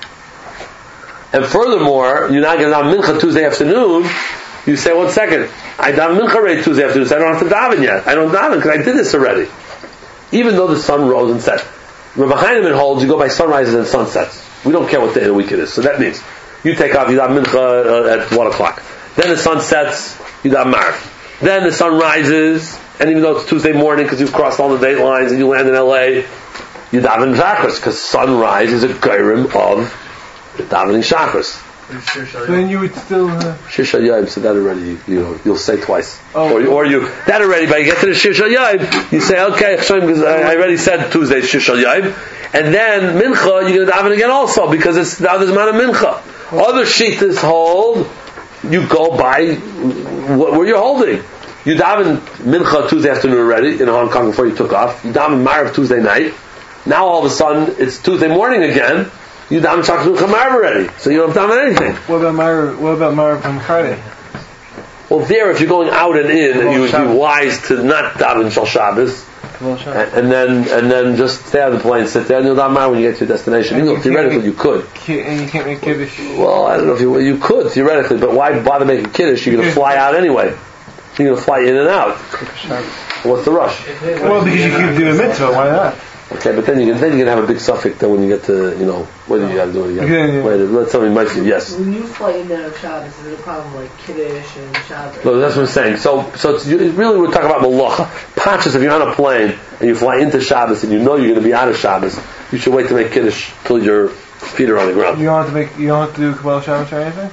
And furthermore, you're not going to daven mincha Tuesday afternoon. You say, one second, I daven mincha already Tuesday afternoon, so I don't have to daven yet. I don't daven because I did this already. Even though the sun rose and set. Rabbi Heinemann holds you go by sunrises and sunsets. We don't care what day of the week it is. So that means you take off, you daven mincha uh, at one o'clock. Then the sun sets, you daven Maariv. Then the sun rises, and even though it's Tuesday morning because you've crossed all the date lines and you land in L A, you daven chakras because sunrise is a geirim of davening chakras. So then you would still. Uh... Shir Shal Yaim, so that already, you know, you'll say twice. Oh. Or, you, or you, that already, but you get to the Shir Shal Yaim, you say, okay, because I already said Tuesday Shir Shal Yaim, and then Mincha, you're going to daven again also, because it's now there's amount of Mincha. Oh. Other shittas hold, you go by what, where you're holding. You daven Mincha Tuesday afternoon already, in Hong Kong before you took off. You daven Maariv Tuesday night. Now all of a sudden, it's Tuesday morning again. You daven Chakras Mincha Maariv already, so you don't daven anything. What about Maariv? What about Maariv on Friday? Well, there, if you're going out and in, well, you would Shabbos. Be wise to not daven Shal Shabbos, well, and, and then and then just stay on the plane, sit there, and you'll daven Maariv when you get to your destination. You know, theoretically, make, you could. And you can't make kiddush. Well, I don't know if you you could theoretically, but why bother making kiddush? You're going to fly out anyway. You're going to fly in and out. What's the rush? Well, because you keep doing mitzvah. Why not? Okay, but then you can then you can have a big suffix then when you get to, you know, whether you got to do it again. Yeah, yeah. Wait, let somebody might see. Yes. When you fly in there on Shabbos, is there a problem like Kiddush and Shabbos? No, that's what I'm saying. So, so it's, really we're talking about malacha. Pachas, if you're on a plane and you fly into Shabbos and you know you're going to be out of Shabbos, you should wait to make Kiddush till your feet are on the ground. You don't have to make, you don't have to do Kabbalah Shabbos or anything?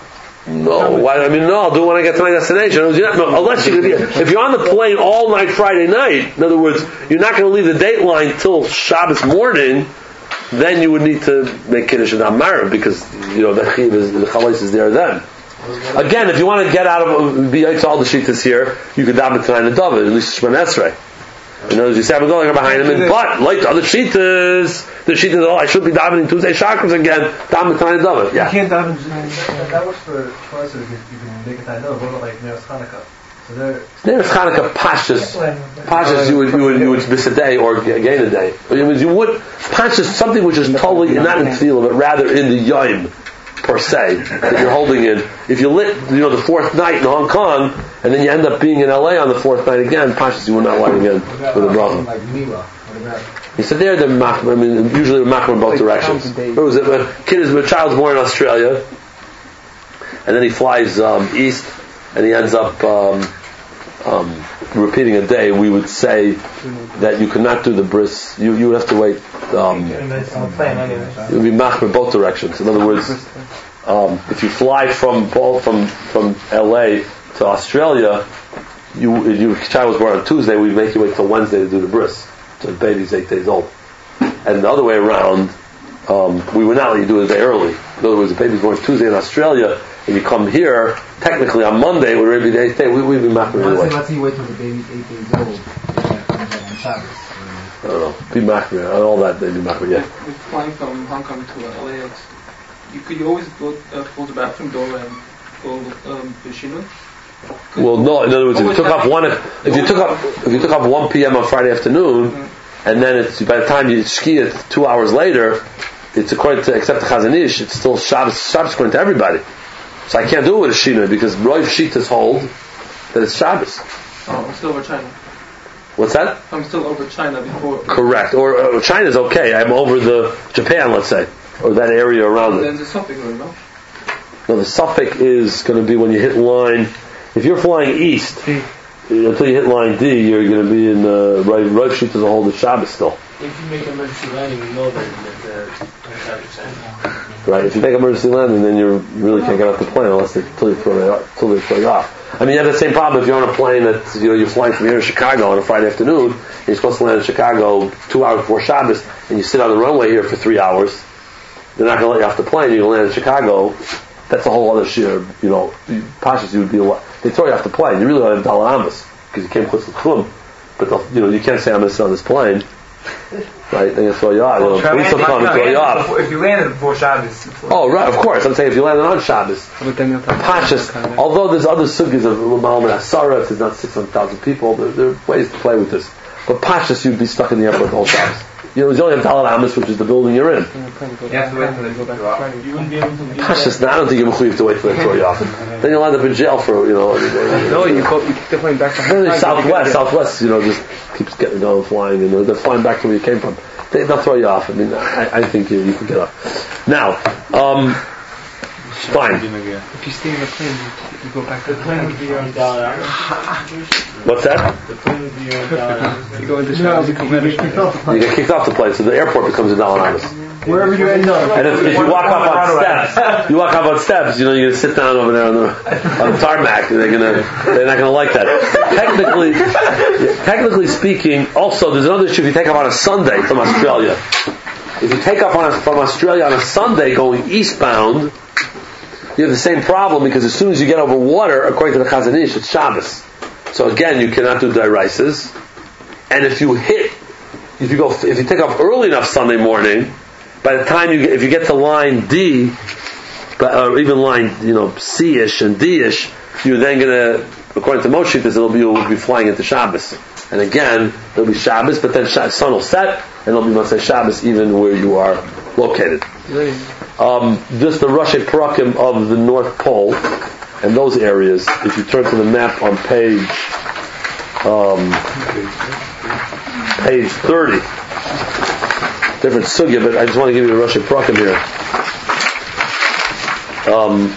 No, why, I mean, no, I'll do it when I get to my destination. No, unless you're going to be, if you're on the plane all night Friday night, in other words, you're not going to leave the date line till Shabbos morning, then you would need to make Kiddush and Maariv because, you know, the chiv is, the chalais is there then. Again, if you want to get out of, be out to all the shittas here, you could daven tonight and daven, at least Shemon Esrei. In other words, you say, I'm going behind him, but, like the other shittas, the shittas, oh, I should be davening Tuesday chakras again, daven tonight and daven. Yeah. You can't daven. That, that works for, for us, so you can, you can make a time. No, what about like Neres Hanukkah? So there. Neres Hanukkah, Pashas, Pashas, you would, you would, you would miss a day or gain a day. I mean, you would, Pashas, something which is totally, not in Tefillah, but rather in the Yom, per se, that you're holding in. If you lit, you know, the fourth night in Hong Kong, and then you end up being in L A on the fourth night again, Pashas, you would not light again with a bracha. Like Mila. What about? He said there, they're machmer, I mean, usually they're machmer in both directions. What was it? A kid is, a child's born in Australia, and then he flies um, east, and he ends up um, um, repeating a day. We would say that you could not do the bris. You you would have to wait. Um, it would be machmer both directions. In other words, um, if you fly from from from L A to Australia, you if your child was born on Tuesday, we make you wait till Wednesday to do the bris. So the baby's eight days old. And the other way around, um, we would not let you do it a day early. In other words, the baby's born Tuesday in Australia, and you come here, technically on Monday, it would already be the eighth day, we, we'd be macro anyway. Let's say you wait till the baby's eight days old, and comes out on Shabbos. I don't know, be macro, on all that, they'd be macro, yeah. With flying from Hong Kong to L A X, you could you always go uh, close the bathroom door and go um, to Shino? Well, no. In other words, if you took off one, if you took up, if you took off one p.m. on Friday afternoon, mm-hmm. and then it's by the time you ski it two hours later, it's according to except the Chazon Ish, it's still Shabbos. Shabbos according to everybody. So I can't do it with a Shino because Roiv Shitas hold that it's Shabbos. Oh, I'm still over China. What's that? I'm still over China before. Correct. Or uh, China's okay. I'm over the Japan, let's say, or that area around and it. Then the suffix, no? No, the suffix is going to be when you hit line. If you're flying east, D. until you hit line D, you're going to be in the right. Right shoot as a whole. The Shabbos still. If you make emergency landing, you know that the Shabbos. Right. If you make emergency landing, then you really can't get off the plane unless they until you throw you until they throw you off. I mean, you have the same problem if you're on a plane that you know you're flying from here to Chicago on a Friday afternoon, and you're supposed to land in Chicago two hours before Shabbos, and you sit on the runway here for three hours. They're not going to let you off the plane. You're going to land in Chicago. That's a whole other shir. You know, Pashas, you would be a lot. They throw you off the plane. You really don't have Daled Amos because you came close to Chum. But you know, you can't say I'm going to sit on this plane, right? They're going to throw you off. You know, police will come and throw you off. If you landed before Shabbos. Oh, right, of course. I'm saying if you landed on Shabbos, Pashas. Although there's other sugis of Malman Asara, if there's not six hundred thousand people, there, there are ways to play with this. But Pashas, you'd be stuck in the airport the whole Shabbos. You know, you only have Daled Amos, which is the building you're in. You have to wait until they go back to Friday. You wouldn't be able to do Pashas, I don't think you're mechuyev to wait till they throw you off. Then you'll end up in jail for, you know. No, you go, you kick the plane back to Then Southwest, Southwest, you know, just keeps getting going, flying, and they're flying back to where you came from. They, they'll throw you off. I mean, I, I think you, you can get off. Now, um, fine. If you stay in the plane, you, you go back to the plane would be on Daled What's that? The plane would be on Daled You go into Shabbos, you come back. You get kicked off the plane, so the airport becomes a Daled Amos. Wherever you end up. And if, if you walk up on steps, you walk up on steps, you know, you're going to sit down over there on the, on the tarmac, and they're going to, they're not going to like that. Technically, technically speaking, also, there's another issue if you take off on a Sunday from Australia. If you take off on a, from Australia on a Sunday going eastbound, you have the same problem because as soon as you get over water, according to the Chazon Ish, it's Shabbos. So again, you cannot do dairaises. And if you hit, if you go, if you take off early enough Sunday morning, by the time you get, if you get to line D, or even line, you know, C-ish and D-ish, you're then going to, according to most shittas, it'll be, you'll be flying into Shabbos. And again, there'll be Shabbos, but then the sun will set, and it'll be Motzei Shabbos even where you are located. Um, just the Rosh Parakim of the North Pole, and those areas, if you turn to the map on page, um, page thirty, different sugya, but I just want to give you the Rosh Parakim here. Um,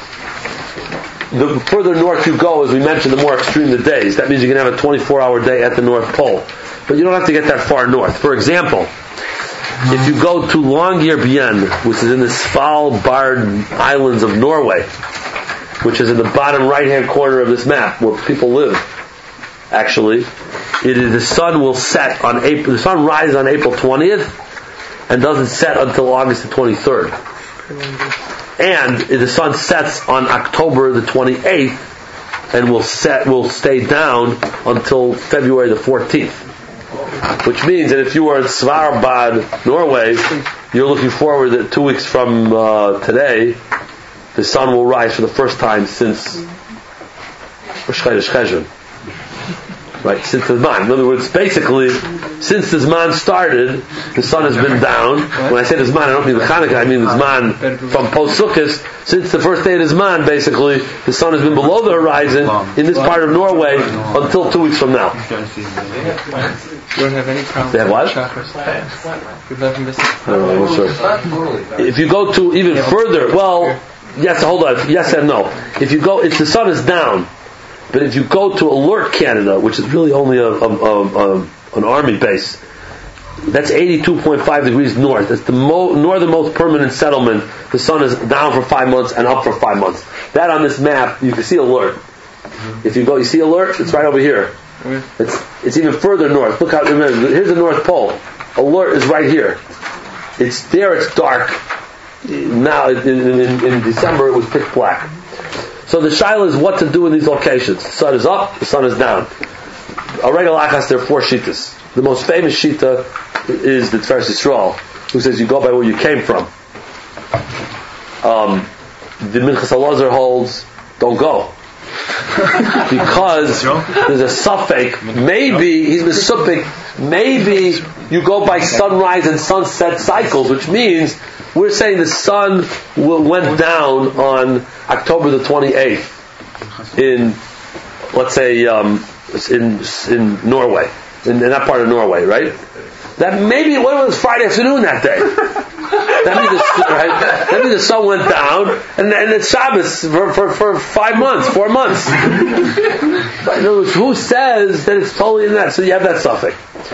the further north you go, as we mentioned, the more extreme the days. That means you can have a twenty-four hour day at the North Pole. But you don't have to get that far north. For example, if you go to Longyearbyen, which is in the Svalbard Islands of Norway, which is in the bottom right-hand corner of this map, where people live, actually, it is, the sun will set on April, the sun rises on April twentieth, and doesn't set until August the twenty-third. And the sun sets on October the twenty-eighth, and will set will stay down until February the fourteenth. Which means that if you are in Svalbard, Norway, you're looking forward that two weeks from uh, today, the sun will rise for the first time since Rosh Chodesh Cheshvan. Right, since the Zman. In other words, basically, since the Zman started, the sun has been down. When I say the Zman, I don't mean the Chanukah, I mean the Zman from post Sukkot. Since the first day of the Zman, basically, the sun has been below the horizon in this part of Norway until two weeks from now. You don't have any problem. They have what? I don't know, I'm sure. If you go to even further, well, yes, hold on, yes and no. If you go, if the sun is down, but if you go to Alert Canada, which is really only a, a, a, a, an army base, That's eighty-two point five degrees north. That's the mo- northernmost permanent settlement. The sun is down for five months and up for five months. That on this map, you can see alert. If you go, you see alert? It's right over here. It's, it's even further north. Look how, remember, here's the North Pole. Alert is right here. It's there, it's dark. Now, in, in, in December, it was pitch black. So the shaila is what to do in these locations. The sun is up, the sun is down. A regular achas, there are four shitas. The most famous shita is the Tiferes Yisrael, who says you go by where you came from. Um, the Minchas Elazar holds, don't go. Because there's a suffix, maybe, he's the suffix, maybe you go by sunrise and sunset cycles, which means we're saying the sun went down on October the twenty-eighth in, let's say, um, in in Norway, in, in that part of Norway, right? That maybe it was Friday afternoon that day. That means, the, right? that means the sun went down, and, and it's Shabbos for, for, for five months, four months. But in other words, who says that it's totally in that? So you have that suffix.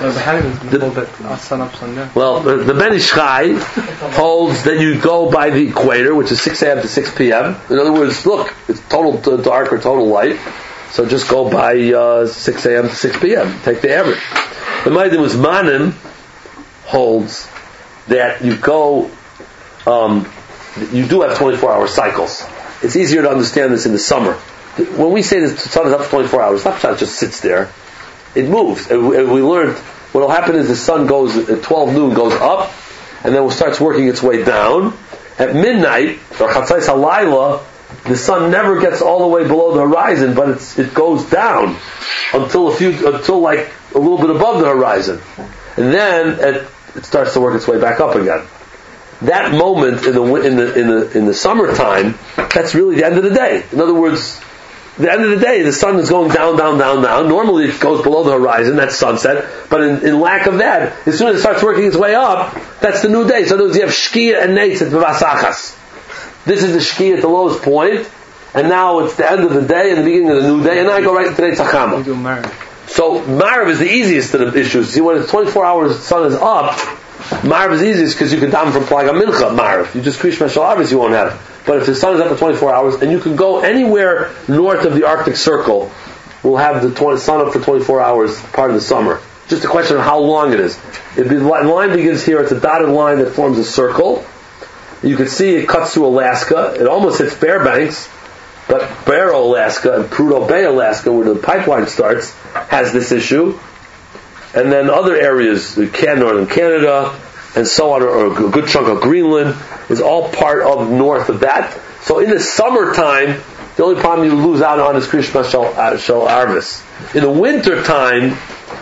The, well, the, the Ben Ish Chai holds that you go by the equator, which is six a.m. to six p.m. In other words, look, it's total dark or total light, so just go by uh, six a.m. to six p.m. Take the average. The Maidim was Manim holds that you go, um, you do have twenty-four hour cycles. It's easier to understand this in the summer. When we say the sun is up for twenty-four hours, it's not just sits there. It moves. And we, and we learned what will happen is the sun goes at twelve noon goes up, and then it starts working its way down. At midnight, or Chatzais Halayla, the sun never gets all the way below the horizon, but it's, it goes down until a few, until like a little bit above the horizon, and then it, it starts to work its way back up again. That moment in the in the in the in the summertime, that's really the end of the day. In other words, the end of the day, the sun is going down, down, down, down. Normally it goes below the horizon, that's sunset. But in, in lack of that, as soon as it starts working its way up, that's the new day. So in other words, you have Shkia and Neitz at Vavasachas. This is the Shkia at the lowest point, and now it's the end of the day and the beginning of the new day, and now I go right to Neitz Hachama. So Marav is the easiest of the issues. See, when it's twenty-four hours, the sun is up, Marav is easiest because you can daven from Plaga Mincha, Marav. You just Krish Meshal Arvis, you won't have it. But if the sun is up for twenty-four hours, and you can go anywhere north of the Arctic Circle, we'll have the twenty, sun up for twenty-four hours, part of the summer. Just a question of how long it is. If the line begins here, it's a dotted line that forms a circle. You can see it cuts through Alaska. It almost hits Fairbanks, but Barrow, Alaska, and Prudhoe Bay, Alaska, where the pipeline starts, has this issue. And then other areas, northern Canada, and so on, or a good chunk of Greenland, is all part of north of that. So in the summertime, the only problem you lose out on is Krish Meshal Arvis. In the wintertime,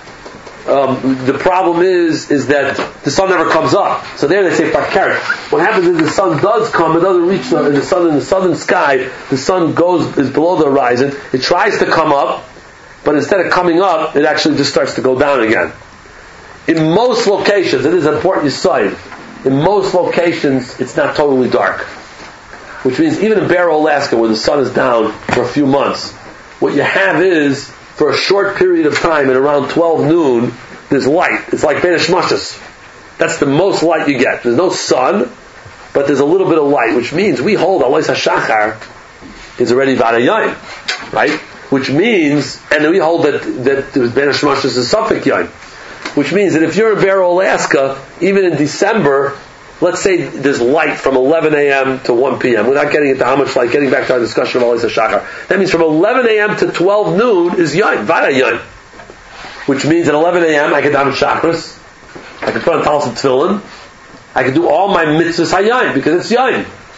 um, the problem is is that the sun never comes up. So there they say Pakar. What happens is the sun does come, it doesn't reach the, the sun in the southern sky. The sun goes is below the horizon. It tries to come up, but instead of coming up, it actually just starts to go down again. In most locations, it is important you cite. In most locations, it's not totally dark, which means even in Barrow, Alaska, where the sun is down for a few months, what you have is, for a short period of time, at around twelve noon, there's light. It's like Bein Hashmashas. That's the most light you get. There's no sun, but there's a little bit of light, which means we hold Alois HaShachar is already Vadayayin, right? Which means, and we hold that that Bein Hashmashas is Suffolk Yain. Which means that if you're in Barrow, Alaska, even in December, let's say there's light from eleven a.m. to one p.m. Without getting into how much light, getting back to our discussion of Alois HaShachar. That means from eleven a.m. to twelve noon is Yain, Vada Yain. Which means at eleven a.m. I can daven Shachris, I can put on Talis and Tefillin, I can do all my mitzvahs hayayin, because it's Yain.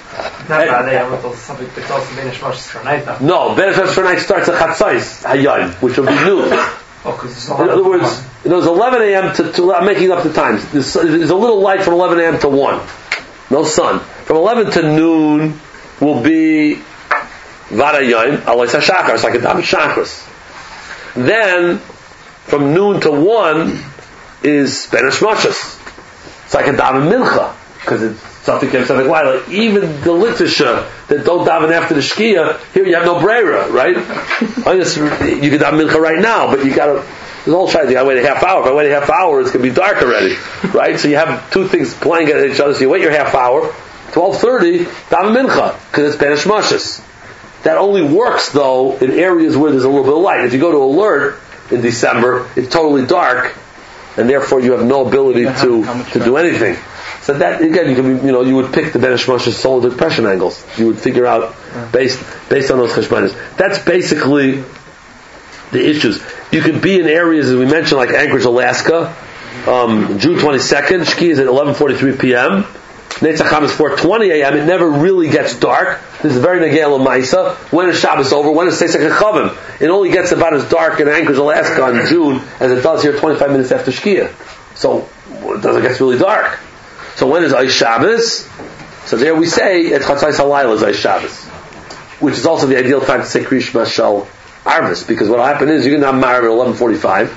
No, Bein Hashmashas for night starts at Chatzais hayayin, which will be noon. Oh, in other words, it was eleven a.m. to, to, I'm making up the times. There's, there's a little light from eleven a.m. to one. No sun. From eleven to noon will be Vada Yain, Alois HaShachar, so I can daven Shachris. Then, from noon to one is Bein Hashmashas. So I can daven Mincha, because it's something came something like even the Litvisha that don't daven after the Shkia, here you have no Breira, right? You can daven Mincha right now, but you gotta, There's a whole try thing. I wait a half hour. If I wait a half hour, it's going to be dark already, right? So you have two things playing at each other. So you wait your half hour, twelve thirty, daven mincha, because it's Banish Mashas. That only works though in areas where there's a little bit of light. If you go to alert in December, it's totally dark, and therefore you have no ability to to do anything. So that again, you can be, you know, you would pick the Banish Mashas solar depression angles. You would figure out based based on those cheshbonos. That's basically the issues. You could be in areas, as we mentioned, like Anchorage, Alaska, um, June twenty-second, Shki is at eleven forty-three p.m., Netzach Ham is four twenty a.m., it never really gets dark. This is very Negel Maisa. When is Shabbos over? When is Seisach HaChavim? It only gets about as dark in Anchorage, Alaska in June as it does here twenty-five minutes after Shkia. So, it doesn't get really dark. So when is Eish Shabbos? So there we say, at Chatzais HaLayla is Eish Shabbos, which is also the ideal time to say Kriyish Mashal Arvis, because what will happen is you're going to have Ma'ariv at eleven forty-five,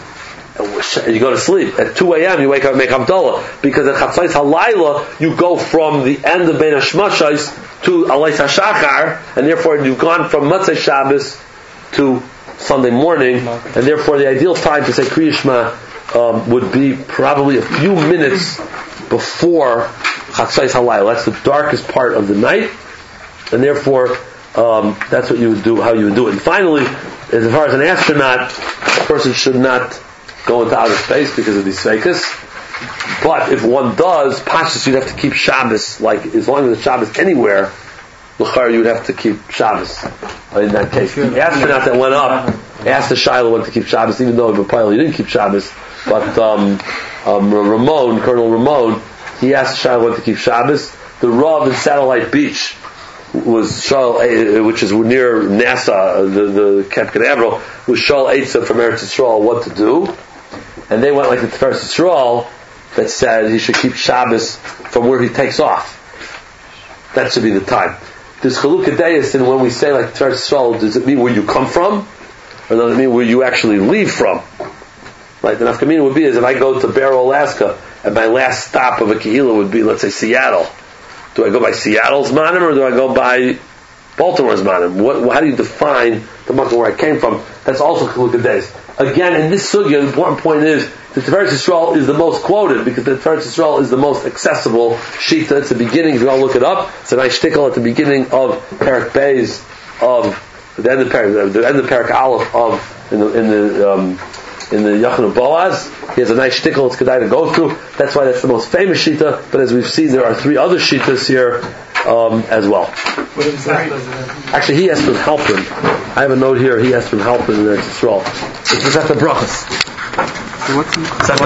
and you go to sleep. At two a.m. you wake up and make Havdalah, because at Chatzais HaLayla you go from the end of Bein HaShmashais to Alais HaShachar, and therefore you've gone from Matzai Shabbos to Sunday morning, and therefore the ideal time to say Kriya Shema um, would be probably a few minutes before Chatzais HaLayla. That's the darkest part of the night, and therefore um, that's what you would do, how you would do it. And finally, as far as an astronaut, a person should not go into outer space because of these fakas. But if one does, Pashas, you'd have to keep Shabbos. Like, as long as it's Shabbos anywhere, L'char, you would have to keep Shabbos. In that case, the astronaut that went up asked the Shiloh when to keep Shabbos, even though probably he didn't keep Shabbos. But um, um, Ramon, Colonel Ramon, he asked Shiloh when to keep Shabbos. The Rav in Satellite Beach was Shal, which is near NASA, the the Camp Canaveral, was Shal Eitzah from Eretz Yisrael what to do, and they went like the Tiferes Yisrael that said he should keep Shabbos from where he takes off. That should be the time. There's Chalukah Deis, and when we say like Tiferes Yisrael, does it mean where you come from, or does it mean where you actually leave from? Like the nafkamina would be is if I go to Barrow, Alaska, and my last stop of a kehillah would be, let's say, Seattle. Do I go by Seattle's manim or do I go by Baltimore's manim? What, how do you define the makom where I came from? That's also Chalukah Deis. Again, in this sugya, the important point is the Tiferes Yisrael is the most quoted because the Tiferes Yisrael is the most accessible shita. It's the beginning. If you all look it up, it's a nice shtickle at the beginning of Perek Beis of the end of Perek, the end of Perek Aleph of in the in the um, in the Yachin of Boaz. He has a nice shtickle it's kedai to go through. That's why that's the most famous shita. But as we've seen, there are three other shitas here um, as well. Actually, he asked from Halpin. I have a note here. He asked from Halpin in Eretz Yisrael. It's just after brachas.